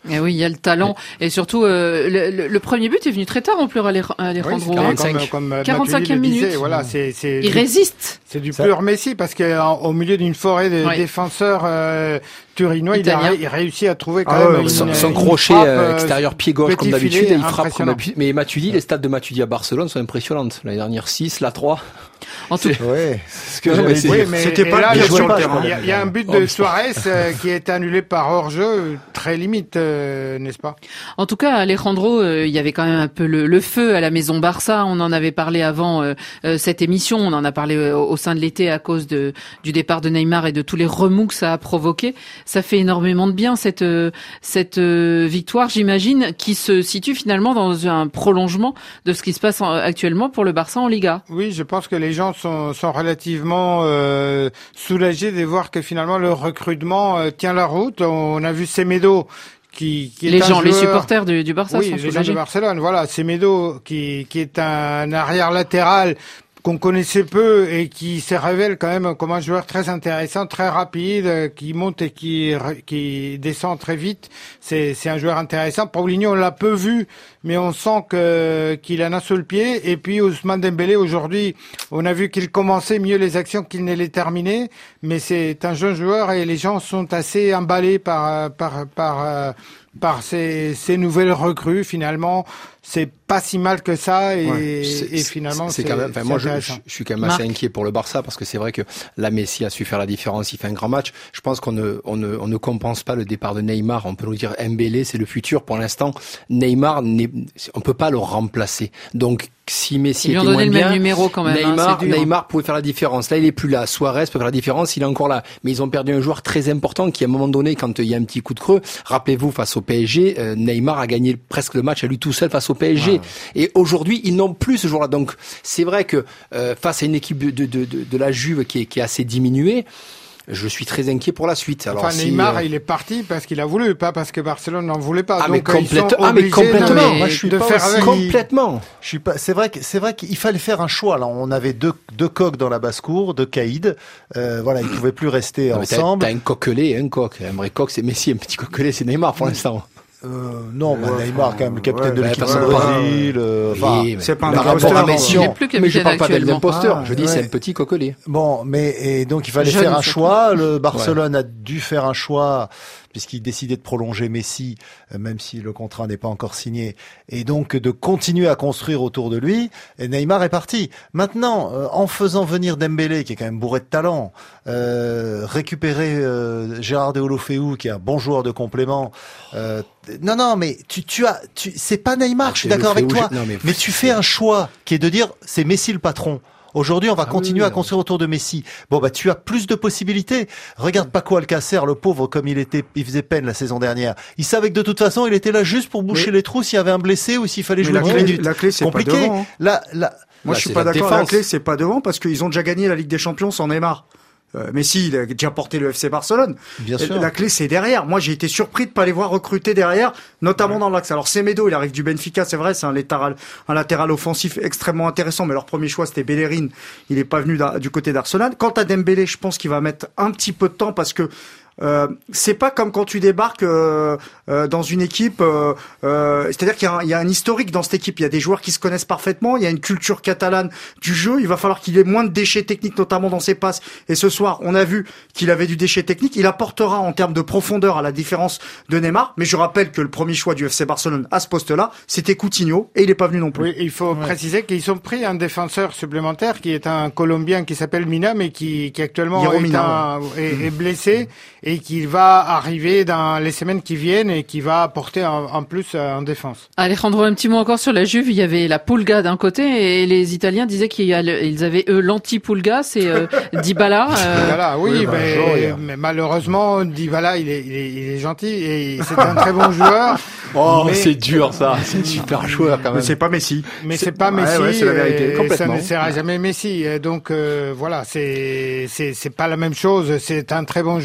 Et oui, il y a le talent et surtout euh, le, le, le premier but est venu très tard en plus à Alejandro. Oui, quarante-cinq, comme, comme quarante-cinquième minute. Disait, voilà, c'est, c'est il du, résiste. C'est du pur Messi parce qu'au milieu d'une forêt de oui. défenseurs euh, turinois, il a, il réussit à trouver quand ah même ouais, une, son, une, son une crochet frappe, euh, extérieur pied gauche comme d'habitude, et il frappe comme d'habitude. Mais Matuidi, les stats de Matuidi à Barcelone sont impressionnantes. L'année dernière six, la trois. En tout cas, ouais, c'est ce que j'avais dit. Oui, mais c'était pas là, sur le terrain. Il y a un but de Suarez euh, qui est annulé par hors-jeu, très limite, euh, n'est-ce pas? En tout cas, Alejandro, euh, il y avait quand même un peu le, le feu à la maison Barça. On en avait parlé avant euh, euh, cette émission. On en a parlé euh, au sein de l'été à cause de du départ de Neymar et de tous les remous que ça a provoqué. Ça fait énormément de bien cette euh, cette euh, victoire, j'imagine, qui se situe finalement dans un prolongement de ce qui se passe en, actuellement pour le Barça en Liga. Oui, je pense que les gens sont, sont relativement euh, soulagés de voir que finalement le recrutement euh, tient la route. On a vu Semedo qui, qui est les un gens, joueur... les supporters du, du Barça oui, sont les soulagés. gens de Barcelone. Voilà, Semedo qui, qui est un arrière latéral qu'on connaissait peu et qui se révèle quand même comme un joueur très intéressant, très rapide, qui monte et qui qui descend très vite. C'est c'est un joueur intéressant. Paulinho, on l'a peu vu, mais on sent que qu'il en a sous le pied. Et puis Ousmane Dembélé, aujourd'hui, on a vu qu'il commençait mieux les actions qu'il ne les terminait, mais c'est un jeune joueur et les gens sont assez emballés par par par par ces ces nouvelles recrues. Finalement, c'est pas si mal que ça et, ouais, et finalement c'est, c'est, c'est quand même. Enfin, moi, je, je, je suis quand même assez Marc. inquiet pour le Barça parce que c'est vrai que là, Messi a su faire la différence. Il fait un grand match. Je pense qu'on ne, on ne, on ne compense pas le départ de Neymar. On peut nous dire Dembélé, c'est le futur. Pour l'instant, Neymar, on peut pas le remplacer. Donc, si Messi était moins bien, le même numéro quand même, Neymar, hein, Neymar pouvait faire la différence. Là, il est plus là. Suarez peut faire la différence. Il est encore là. Mais ils ont perdu un joueur très important qui, à un moment donné, quand il y a un petit coup de creux, rappelez-vous, face au P S G, euh, Neymar a gagné presque le match à lui tout seul face au P S G. Ouais. Et aujourd'hui, ils n'ont plus ce joueur-là. Donc, c'est vrai que euh, face à une équipe de, de, de, de la Juve qui est, qui est assez diminuée, je suis très inquiet pour la suite. Alors, enfin, si, Neymar, euh... il est parti parce qu'il a voulu, pas parce que Barcelone n'en voulait pas. Ah, donc, mais complètement. Ils sont ah, mais complètement. Non, moi, je suis de pas faire aussi... avec. Complètement. Je suis pas. C'est vrai que c'est vrai qu'il fallait faire un choix. Là, on avait deux deux coqs dans la basse-cour, deux caïds. Euh, voilà, ils pouvaient plus rester non, ensemble. T'as, t'as un coquelet et un coq. Un vrai coq, c'est Messi. Un petit coquelet, c'est Neymar pour l'instant. Euh, non, bah, ouais, Neymar, quand même, le capitaine ouais, de bah, l'équipe du Brésil. Euh, enfin, oui, c'est pas un imposteur. Mais je parle pas d'imposteur. Ah, je dis, ouais. c'est un petit coquelet. Bon, mais, et donc, il fallait Jeune, faire un surtout. choix. Le Barcelone ouais. a dû faire un choix, puisqu'il décidait de prolonger Messi, même si le contrat n'est pas encore signé. Et donc, de continuer à construire autour de lui. Et Neymar est parti. Maintenant, euh, en faisant venir Dembélé, qui est quand même bourré de talent, euh, récupérer euh, Gérard Deulofeu, qui est un bon joueur de complément, euh, non, non, mais tu, tu as, tu, c'est pas Neymar, ah, je suis d'accord avec toi, je... non, mais, mais tu fais un choix qui est de dire, c'est Messi le patron. Aujourd'hui, on va ah continuer oui, à construire autour de Messi. Bon, bah, tu as plus de possibilités. Regarde Paco Alcacer, le pauvre, comme il était, il faisait peine la saison dernière. Il savait que de toute façon, il était là juste pour boucher mais... les trous s'il y avait un blessé ou s'il fallait jouer dix minutes. La clé, c'est compliqué. Pas devant, hein. La, la, Moi, là, je suis pas d'accord. Défense. La clé, c'est pas devant parce qu'ils ont déjà gagné la Ligue des Champions sans Neymar. Euh, Messi, il a déjà porté le F C Barcelone. Bien sûr. La clé, c'est derrière. Moi, j'ai été surpris de pas les voir recruter derrière, notamment ouais. dans l'axe. Alors, Semedo, il arrive du Benfica, c'est vrai, c'est un latéral, un latéral offensif extrêmement intéressant, mais leur premier choix, c'était Bellerin. Il est pas venu du côté d'Arsenal. Quant à Dembélé, je pense qu'il va mettre un petit peu de temps parce que Euh, c'est pas comme quand tu débarques euh, euh, dans une équipe, euh, euh, c'est-à-dire qu'il y a, un, il y a un historique dans cette équipe, il y a des joueurs qui se connaissent parfaitement, il y a une culture catalane du jeu, il va falloir qu'il ait moins de déchets techniques, notamment dans ses passes, et ce soir, on a vu qu'il avait du déchet technique, il apportera en termes de profondeur à la différence de Neymar, mais je rappelle que le premier choix du F C Barcelone à ce poste-là, c'était Coutinho, et il est pas venu non plus. Oui, il faut ouais. préciser qu'ils ont pris un défenseur supplémentaire qui est un Colombien qui s'appelle Mina, mais qui, qui actuellement est, Mina, un, ouais. est, est blessé, et qui va arriver dans les semaines qui viennent et qui va apporter en, en plus en défense. Alejandro, un petit mot encore sur la Juve. Il y avait la Pulga d'un côté et les Italiens disaient qu'ils avaient eux l'anti-Pulga, c'est euh, Dybala. Euh... Dybala, oui, oui bah, mais, jour, mais malheureusement Dybala, il est, il est, il est gentil et c'est un très bon joueur. Oh, mais... c'est dur ça, c'est un super joueur quand même. Mais c'est pas Messi. Mais c'est, c'est pas Messi. Ouais, ouais, c'est la vérité. Complètement. Ça ne sera jamais Messi. Donc euh, voilà, c'est c'est c'est pas la même chose. C'est un très bon joueur.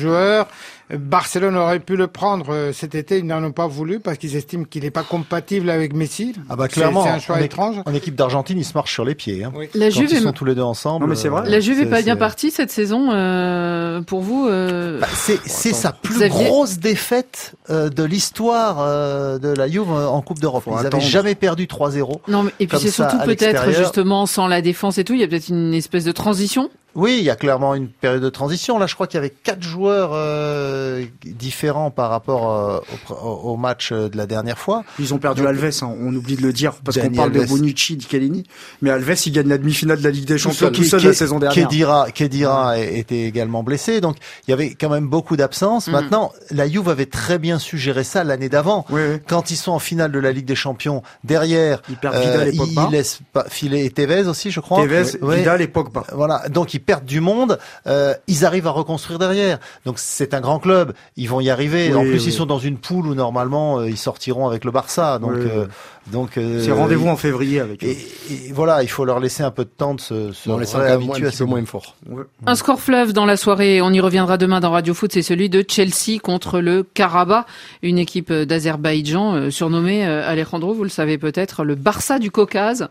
Barcelone aurait pu le prendre cet été, ils n'en ont pas voulu parce qu'ils estiment qu'il n'est pas compatible avec Messi. Ah bah clairement, c'est un choix en, étrange. En équipe d'Argentine, ils se marchent sur les pieds. Hein. Oui. La Quand Juve ils est... sont tous les deux ensemble. Non mais c'est vrai. La Juve est pas c'est... bien partie cette saison euh, pour vous. Euh... Bah, c'est c'est sa plus Xavier... grosse défaite euh, de l'histoire euh, de la Juve en Coupe d'Europe. Faut Ils attendre. n'avaient jamais perdu trois zéro. Non, mais, et puis c'est surtout peut-être justement sans la défense et tout, il y a peut-être une espèce de transition. Oui, il y a clairement une période de transition. Là, je crois qu'il y avait quatre joueurs euh, différents par rapport euh, au, au match de la dernière fois. Ils ont perdu Donc, Alves, hein, on oublie de le dire, parce Dani qu'on parle Alves. de Bonucci, di Chiellini, mais Alves, il gagne la demi-finale de la Ligue des Champions tout Qui- seul qui- la saison dernière. Kedira, Kedira était également blessé, donc il y avait quand même beaucoup d'absences. Mm. Maintenant, la Juve avait très bien su gérer ça l'année d'avant. Oui, oui. Quand ils sont en finale de la Ligue des Champions, derrière, Ils perdent Vidal et ils Pogba. laissent pas filer et Tevez aussi, je crois. Tevez, Ouais. Vidal et Pogba. Voilà, donc ils perdent du monde, euh, ils arrivent à reconstruire derrière. Donc c'est un grand club, ils vont y arriver. Oui, en plus, oui. ils sont dans une poule où normalement euh, ils sortiront avec le Barça. Donc, Oui, oui. euh, donc euh, C'est rendez-vous en février avec eux. Et, et voilà, il faut leur laisser un peu de temps de se, se On les sent quand même un réhabituer à petit ces peu moins fort. Ouais. Un score fleuve dans la soirée, on y reviendra demain dans Radio Foot, c'est celui de Chelsea contre le Karabakh, une équipe d'Azerbaïdjan euh, surnommée, euh, Alejandro, vous le savez peut-être, le Barça du Caucase.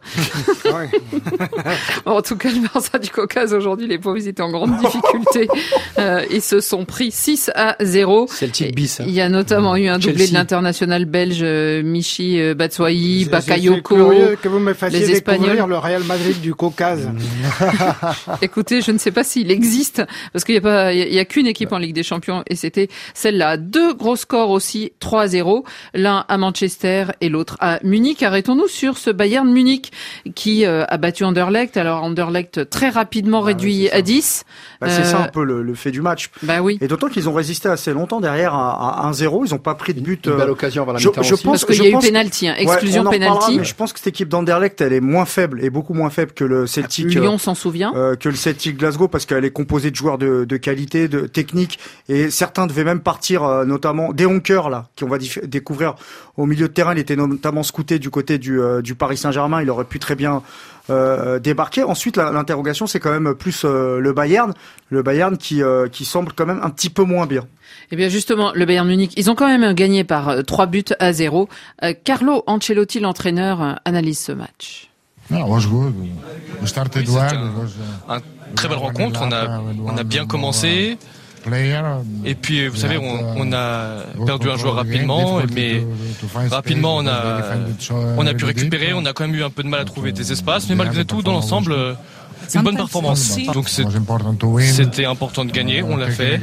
En tout cas, le Barça du Caucase, aujourd'hui, les pauvres, ils étaient en grande difficulté. Euh, ils se sont pris six à zéro. Celtic bis. Hein. Il y a notamment eu un doublé Chelsea. de l'international belge euh, Michi euh, Batshuayi, Je- je suis Bakayoko. curieux que vous me fassiez les Espagnols. découvrir le Real Madrid du Caucase. Écoutez, je ne sais pas s'il existe, parce qu'il n'y a pas, il y a, il y a qu'une équipe en Ligue des Champions, et c'était celle-là. Deux gros scores aussi, trois à zéro. L'un à Manchester et l'autre à Munich. Arrêtons-nous sur ce Bayern Munich qui euh, a battu Anderlecht. Alors Anderlecht très rapidement Bah, réduit ouais, c'est à dix. Bah, c'est Euh, ça un peu le, le fait du match. Bah oui. Et d'autant qu'ils ont résisté assez longtemps derrière à, à un zéro, ils n'ont pas pris de but. Une belle euh, occasion avant la je- mi-temps je aussi. pense- Parce qu'il je y a eu pense- penalty, hein, Ouais, exclusion on en reparlera, penalty. mais je pense que cette équipe d'Anderlecht, elle est moins faible et beaucoup moins faible que le Celtic. Lyon euh, s'en souvient. euh, que le Celtic Glasgow parce qu'elle est composée de joueurs de, de qualité, de technique et certains devaient même partir, euh, notamment des Honker là, qui on va dif- découvrir au milieu de terrain. Il était notamment scouté du côté du, euh, du Paris Saint-Germain. Il aurait pu très bien euh, débarquer. Ensuite, la- l'interrogation, c'est quand même plus euh, le Bayern, le Bayern qui euh, qui semble quand même un petit peu moins bien. Eh bien justement, le Bayern Munich, ils ont quand même gagné par euh, trois buts à zéro. Euh, Carlo Ancelotti, l'entraîneur, euh, analyse ce match. No, it was good. We started Oui, well. c'était It was, uh, Un très belle rencontre, on a, on a bien commencé. Et puis, vous savez, on, on a perdu un joueur rapidement, mais rapidement, on a, on a pu récupérer. On a quand même eu un peu de mal à trouver des espaces, mais malgré tout, dans l'ensemble, une bonne performance. Donc, c'est- c'était important de gagner, on l'a fait.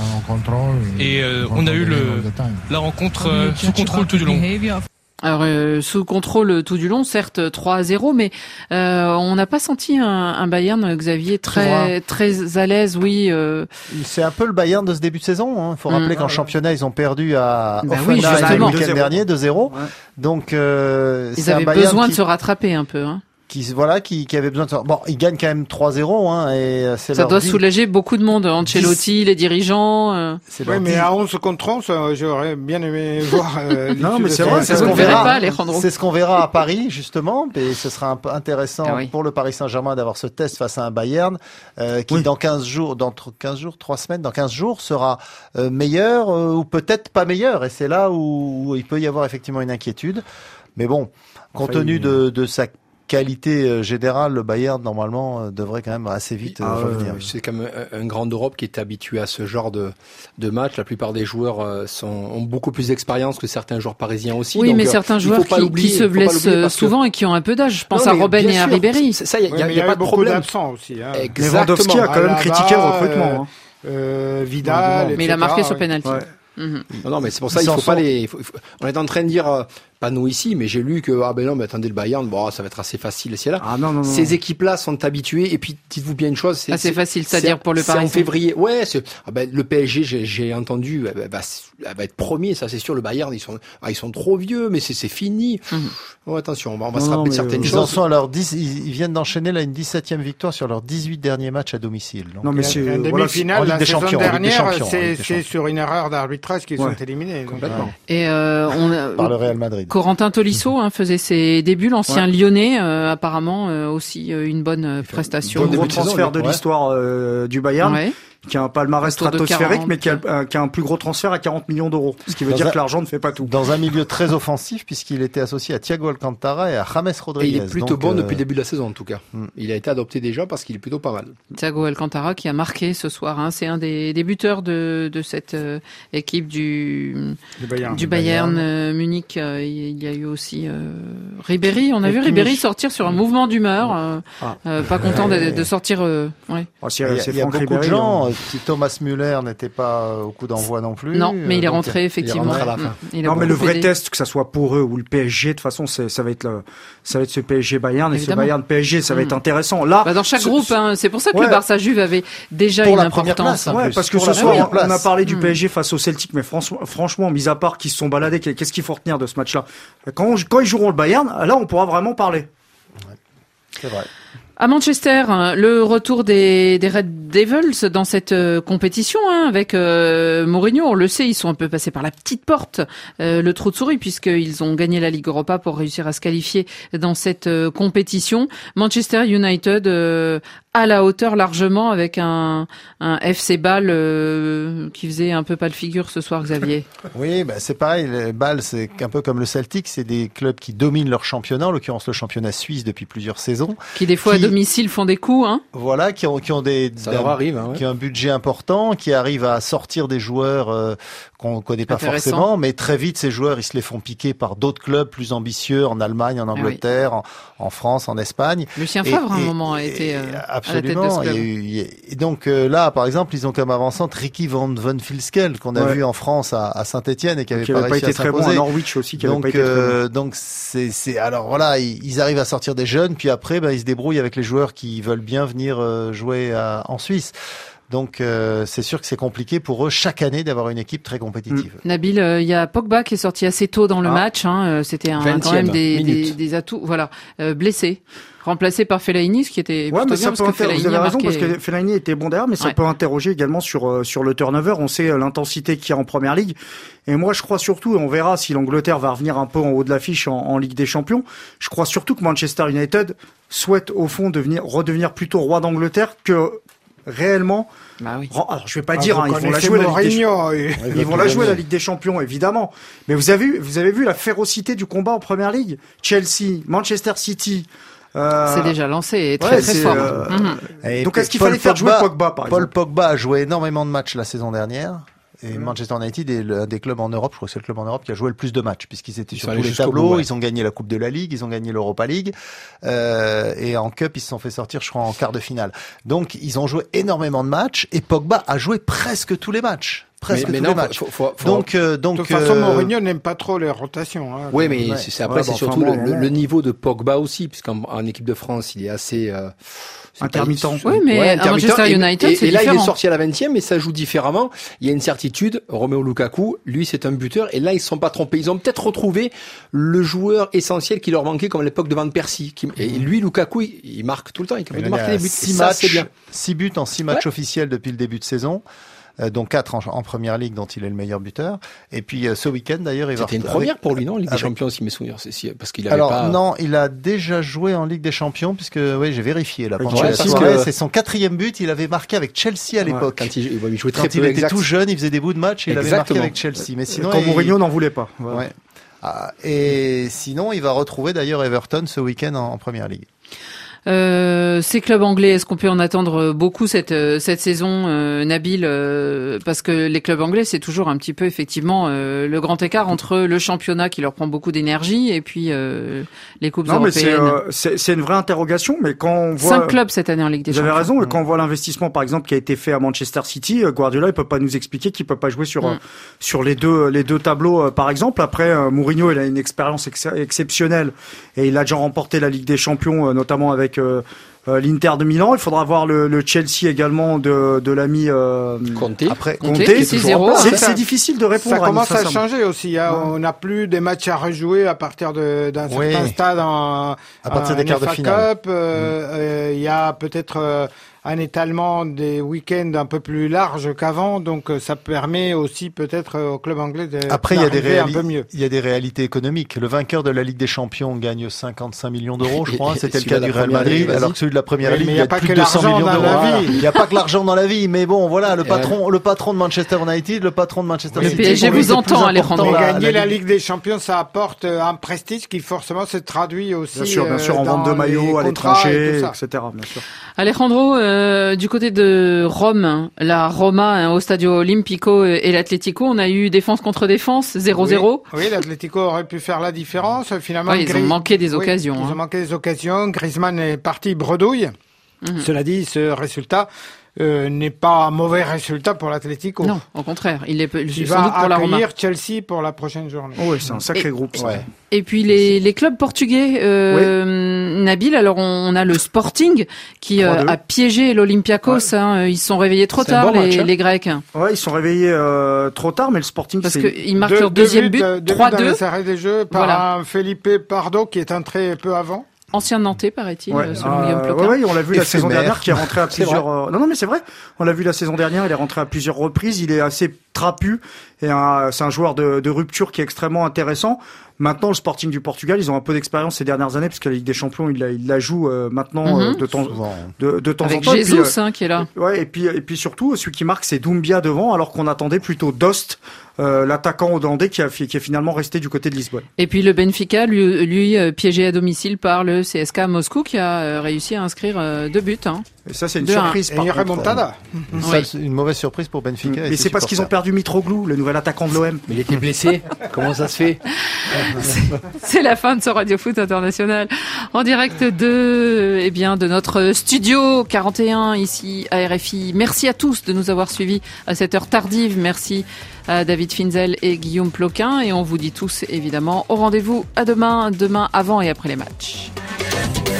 Et euh, on a eu le, la rencontre euh, sous contrôle tout du long. Alors euh, sous contrôle tout du long, certes trois à zéro, mais euh, on n'a pas senti un, un Bayern, Xavier, très très à l'aise, oui. Euh... C'est un peu le Bayern de ce début de saison. Il hein. faut rappeler Mmh. qu'en championnat, ils ont perdu à Ben Offenheim oui, justement. le week-end dernier deux zéro. Ouais. Donc, euh, Ils c'est avaient un Bayern besoin qui... de se rattraper un peu. Hein. Qui, voilà, qui, qui avait besoin de... Bon, ils gagnent quand même trois zéro, hein, et c'est Ça leur doit dix... soulager beaucoup de monde. Ancelotti, les dirigeants. Euh... Oui, mais à onze contre onze, euh, j'aurais bien aimé voir. Euh, non, mais c'est vrai, c'est ce qu'on verra. C'est ce qu'on verra à Paris, justement, et ce sera un peu intéressant ah oui. pour le Paris Saint-Germain d'avoir ce test face à un Bayern, euh, qui oui. dans quinze jours, dans quinze jours, trois semaines, dans quinze jours, sera euh, meilleur, euh, ou peut-être pas meilleur, et c'est là où, où il peut y avoir effectivement une inquiétude. Mais bon, compte enfin, tenu il... de, de sa qualité générale, le Bayern normalement devrait quand même assez vite ah, revenir. Euh, c'est comme un, un grand d'Europe qui est habitué à ce genre de, de match. La plupart des joueurs sont, ont beaucoup plus d'expérience que certains joueurs parisiens aussi. Oui, donc, mais certains joueurs qui, qui se blessent souvent que... et qui ont un peu d'âge. Je pense non, à Robben et à Ribéry. Ça, il y a, oui, y a, y y a a pas de beaucoup problème. d'absents aussi. Hein. Lewandowski a quand même critiqué le recrutement. Hein. Euh, Vidal, mais il a marqué sur penalty. Ouais. Mmh. Non, non, mais c'est pour ça il faut pas les. Faut, faut, on est en train de dire, euh, pas nous ici, mais j'ai lu que ah ben non, mais attendez le Bayern, bon, ça va être assez facile ici là. Ah non, non, non. Ces équipes-là sont habituées et puis dites-vous bien une chose, c'est assez facile, c'est-à-dire pour le Paris. C'est en février, ouais. C'est, ah ben le P S G, j'ai, j'ai entendu, elle va, elle va être premier, ça c'est sûr. Le Bayern, ils sont, ah, ils sont trop vieux, mais c'est, c'est fini. Mmh. Oh, attention, on va, on va non, se rappeler certaines ils choses. En sont à leur dix, ils viennent d'enchaîner là une dix-septième victoire sur leurs dix-huit derniers matchs à domicile. Donc, non, mais c'est une demi-finale la saison dernière, c'est, c'est sur une erreur d'arbitrage qu'ils sont éliminés. Complètement. Et euh, on a, par le Real Madrid. Corentin Tolisso hein, faisait ses débuts, l'ancien ouais. Lyonnais, euh, apparemment euh, aussi euh, une bonne prestation. Bon gros transfert de ouais. l'histoire euh, du Bayern. Ouais. qui a un palmarès Autour de stratosphérique, quarante. mais qui a, euh, qui a un plus gros transfert à quarante millions d'euros. Ce qui veut Dans dire un- que l'argent ne fait pas tout. Dans un milieu très offensif, puisqu'il était associé à Thiago Alcantara et à James Et Rodriguez. il est plutôt Donc, bon euh, depuis le début de la saison, en tout cas. Il a été adopté déjà parce qu'il est plutôt pas mal. Thiago Alcantara qui a marqué ce soir, hein. C'est un des, des buteurs de, de cette euh, équipe du, Du Bayern. du Bayern, euh, Munich. Euh, il y a eu aussi euh, Ribéry. On a Et vu Kimmich. Ribéry sortir sur un mouvement d'humeur, euh, Ah. euh, pas content de, de sortir. Euh, ouais. Oh, si, Il y a, c'est il y a Franck beaucoup Ribéry, de gens. hein. euh, Si Thomas Müller n'était pas euh, au coup d'envoi non plus. Non, mais il est euh, donc, rentré effectivement. rentré à la fin. Mm. Il a Non, mais le beaucoup vrai aidé. test, que ça soit pour eux ou le P S G, de toute façon, c'est, ça va être le, ça va être ce P S G Bayern et ce Évidemment. Bayern P S G, ça va Mm. être intéressant. Là, Bah, dans chaque ce- groupe, hein, c'est pour ça que Ouais. le Barça Juve avait déjà Pour une la première importance. place, en Ouais, plus. parce que Pour ce la soir, première on, on a place. parlé du Mm. P S G face au Celtic, mais franchement, franchement, mis à part qu'ils se sont baladés, qu'est-ce qu'il faut retenir de ce match-là? Quand, on- quand ils joueront le Bayern, là, on pourra vraiment parler. C'est vrai. À Manchester, le retour des, des Red Devils dans cette euh, compétition, hein, avec euh, Mourinho, on le sait, ils sont un peu passés par la petite porte, euh, le trou de souris, puisqu'ils ont gagné la Ligue Europa pour réussir à se qualifier dans cette euh, compétition. Manchester United euh, à la hauteur largement, avec un, un F C Bâle euh, qui faisait un peu pas le figure ce soir, Xavier. Oui, bah, c'est pareil. Le Bâle, c'est un peu comme le Celtic. C'est des clubs qui dominent leur championnat, en l'occurrence le championnat suisse depuis plusieurs saisons. Qui des fois Qui- à domicile font des coups, hein. Voilà, qui ont, qui ont des, Ça leur arrive, hein, ouais. qui ont un budget important, qui arrivent à sortir des joueurs euh, qu'on connaît pas Intéressant. forcément, mais très vite ces joueurs ils se les font piquer par d'autres clubs plus ambitieux en Allemagne, en Angleterre, en, en France, en Espagne. Lucien Et- Favre, à un et- moment, a et- été euh, absolument. à la tête de ce Il y a club. eu- il y a- et donc euh, là, par exemple, ils ont comme avançante Ricky Van Van Filskel qu'on a Ouais. vu en France à, à Saint-Étienne et qui avait Qui pas n'avait pas réussi été à très bon s'imposer. à Norwich aussi, qui n'avait Donc, pas été très bon. euh, donc c'est, c'est, alors voilà, ils, ils arrivent à sortir des jeunes, puis après, ben, ils se débrouillent avec les joueurs qui veulent bien venir euh, jouer à- en Suisse. Donc, euh, c'est sûr que c'est compliqué pour eux chaque année d'avoir une équipe très compétitive. Nabil, euh, il y a Pogba qui est sorti assez tôt dans le Ah. match. Hein, euh, c'était un, quand vingtième même des, des, minute. des atouts. Voilà, euh, blessé, remplacé par Fellaini, ce qui était Ouais, plutôt mais bien ça parce peut que inter- Fellaini vous avez a raison, marqué. parce que Fellaini était bon derrière, mais ça Ouais. peut interroger également sur, euh, sur le turnover. On sait euh, l'intensité qu'il y a en première ligue. Et moi, je crois surtout, et on verra si l'Angleterre va revenir un peu en haut de l'affiche en, en Ligue des Champions, je crois surtout que Manchester United souhaite au fond devenir, redevenir plutôt roi d'Angleterre que réellement. Bah oui. Alors, je vais pas Ah, dire, vous hein, ils vont la connaissez jouer la Ligue des Mourinho, et- Ils vont la jouer la Ligue des Champions, évidemment. Mais vous avez vu, vous avez vu la férocité du combat en première ligue. Chelsea, Manchester City. euh, C'est déjà lancé et très ouais, très c'est, fort. euh, Mhm. Et Donc, est-ce qu'il Paul fallait faire jouer Pogba, par Paul exemple Pogba a joué énormément de matchs la saison dernière. Et Manchester United est l'un des clubs en Europe, je crois que c'est le club en Europe qui a joué le plus de matchs, puisqu'ils étaient Ils sur sont tous allés les jusqu'au tableaux, bout, ouais. ils ont gagné la Coupe de la Ligue, ils ont gagné l'Europa League, euh, et en Cup, ils se sont fait sortir, je crois, en quart de finale. Donc, ils ont joué énormément de matchs, et Pogba a joué presque tous les matchs. Presque Mais- mais tous non, les matchs. faut- faut- faut- donc, euh, De donc, toute façon, euh, Mourinho n'aime pas trop les rotations. Hein. Oui, mais Ouais. c'est, c'est- après, Ouais, c'est bon, surtout enfin, le, bon, le- bon. le niveau de Pogba aussi, puisqu'en en équipe de France, il est assez... euh, c'est Intermittent. pas- Oui, mais à intermittent. Manchester Et- United, et, c'est et là, il différent. est sorti à la vingtième, mais ça joue différemment. Il y a une certitude, Romelu Lukaku, lui, c'est un buteur, et là, ils se sont pas trompés. Ils ont peut-être retrouvé le joueur essentiel qui leur manquait, comme à l'époque de Van Persie. Qui- Et lui, Lukaku, il, il marque tout le temps, il est capable il de a marquer des buts. six Et ça, matchs, c'est bien. six buts en six matchs Ouais. officiels depuis le début de saison. Euh, dont quatre en, en première ligue, dont il est le meilleur buteur. Et puis euh, ce week-end, d'ailleurs, il va C'était une avec- première pour lui, non, Ligue des avec- Champions, si mes souvenirs, c'est si, parce qu'il avait Alors pas. non, il a déjà joué en Ligue des Champions, puisque oui, j'ai vérifié là Avec pendant la Chelsea, soirée. que- C'est son quatrième but. Il avait marqué avec Chelsea à l'époque. Quand il, il jouait très Quand peu, il était exact. tout jeune, il faisait des bouts de match et il avait marqué Exactement. avec Chelsea. Mais sinon, Quand il... Mourinho n'en voulait pas. Voilà. Ouais. Ah, et sinon, il va retrouver d'ailleurs Everton ce week-end en, en première ligue. Euh, ces clubs anglais, est-ce qu'on peut en attendre beaucoup cette euh, cette saison, euh, Nabil, euh, parce que les clubs anglais, c'est toujours un petit peu effectivement euh, le grand écart entre le championnat qui leur prend beaucoup d'énergie et puis euh, les coupes Non, mais c'est, européennes. euh, c'est, c'est une vraie interrogation, mais quand on voit. Cinq clubs cette année en Ligue des Vous avez Champions. raison, et quand on voit l'investissement, par exemple, qui a été fait à Manchester City, euh, Guardiola, il peut pas nous expliquer qu'il peut pas jouer sur, Mm. euh, sur les deux, les deux tableaux, euh, par exemple. Après, euh, Mourinho, il a une expérience ex- exceptionnelle, et il a déjà remporté la Ligue des Champions, euh, notamment avec, euh, euh, l'Inter de Milan. Il faudra voir le, le Chelsea également de, de l'ami, euh, Conte. Après, Conte. Conte, qui est toujours zéro, en place. hein. C'est, c'est difficile de répondre Ça à commence nous, à sincèrement. changer aussi. Hein. Ouais. On n'a plus des matchs à rejouer à partir de, d'un Oui. certain stade en, À partir en des quarts de F A finale. Cup. Euh, euh, Il y a peut-être euh, un étalement des week-ends un peu plus large qu'avant, donc ça permet aussi peut-être au club anglais de Après, il y a des réali- un peu mieux. Il y a des réalités économiques. Le vainqueur de la Ligue des Champions gagne cinquante-cinq millions d'euros, je crois. C'était le cas du Real Madrid, alors que celui de la Première Oui, Ligue mais il il y a y a pas plus que de deux cents l'argent millions dans d'euros. la Voilà. vie. Il n'y a pas que l'argent dans la vie, mais bon, voilà, le patron, le patron de Manchester United, le patron de Manchester Le City. P S G pour lui, vous c'est entend, plus Alejandro. important, Mais la- gagner la la Ligue- Ligue des Champions, ça apporte un prestige qui forcément se traduit aussi. Bien sûr, bien sûr, en euh, vente de dans maillots à les contrats et l'étranger, tout ça. et cetera. Bien sûr. Alejandro, euh, du côté de Rome, la Roma hein, au Stadio Olimpico et l'Atlético, on a eu défense contre défense, zéro zéro. Oui, oui, l'Atlético aurait pu faire la différence. Finalement, Ouais, ils ont Gri- manqué des oui, occasions, Ils hein. ont manqué des occasions. Griezmann est parti bredouille. Mhm. Cela dit, ce résultat euh, n'est pas un mauvais résultat pour l'Atlético. Non, au contraire, il est Il sans va doute pour la Roma. accueillir Chelsea pour la prochaine journée. Oh oui, c'est un sacré Et- groupe. Ça. Ouais. Et puis les, les clubs portugais, euh, Nabil, alors on, on a le Sporting qui euh, trois deux. a piégé l'Olympiakos. Hein, ils se sont réveillés trop C'est un tard, bon les, match, hein. les Grecs. Ouais, ils sont réveillés euh, trop tard, mais le Sporting, Parce c'est... qu'ils marquent Deux- leur deux deuxième but, euh, deux trois buts dans deux. les arrêts des jeux par Voilà. un Felipe Pardo qui est entré peu avant. Ancien Nantais, paraît-il, Ouais, euh, selon Guillaume euh, Ploquin. ouais, ouais, on l'a vu la saison Éphémère. dernière qui est rentré à C'est plusieurs. euh, Non, non, mais c'est vrai. On l'a vu la saison dernière. Il est rentré à plusieurs reprises. Il est assez trapu et un, c'est un joueur de, de rupture qui est extrêmement intéressant. Maintenant, le Sporting du Portugal, ils ont un peu d'expérience ces dernières années puisque la Ligue des Champions, il la, il la joue euh, maintenant Mhm. euh, de temps, Souvent. de, de temps Avec en temps. Et puis, Jesus euh, hein, qui est là. Ouais, et puis et puis surtout, celui qui marque, c'est Doumbia devant, alors qu'on attendait plutôt Dost, euh, l'attaquant hollandais qui a fi- qui est finalement resté du côté de Lisbonne. Et puis le Benfica, lui, lui euh, piégé à domicile par le C S K Moscou qui a euh, réussi à inscrire euh, deux buts. Hein. Et ça, c'est une deux un. surprise. Et par une contre. remontada. Ça, Oui. c'est une mauvaise surprise pour Benfica. et Mais ses c'est parce qu'ils ont supporters. perdu Mitroglou, le nouvel attaquant de l'O M. Mais il était blessé. Comment ça se fait? C'est la fin de ce Radio Foot International en direct de, eh bien, de notre studio quarante et un ici à R F I. Merci à tous de nous avoir suivis à cette heure tardive. Merci à David Finzel et Guillaume Ploquin. Et on vous dit tous évidemment au rendez-vous à demain, demain avant et après les matchs.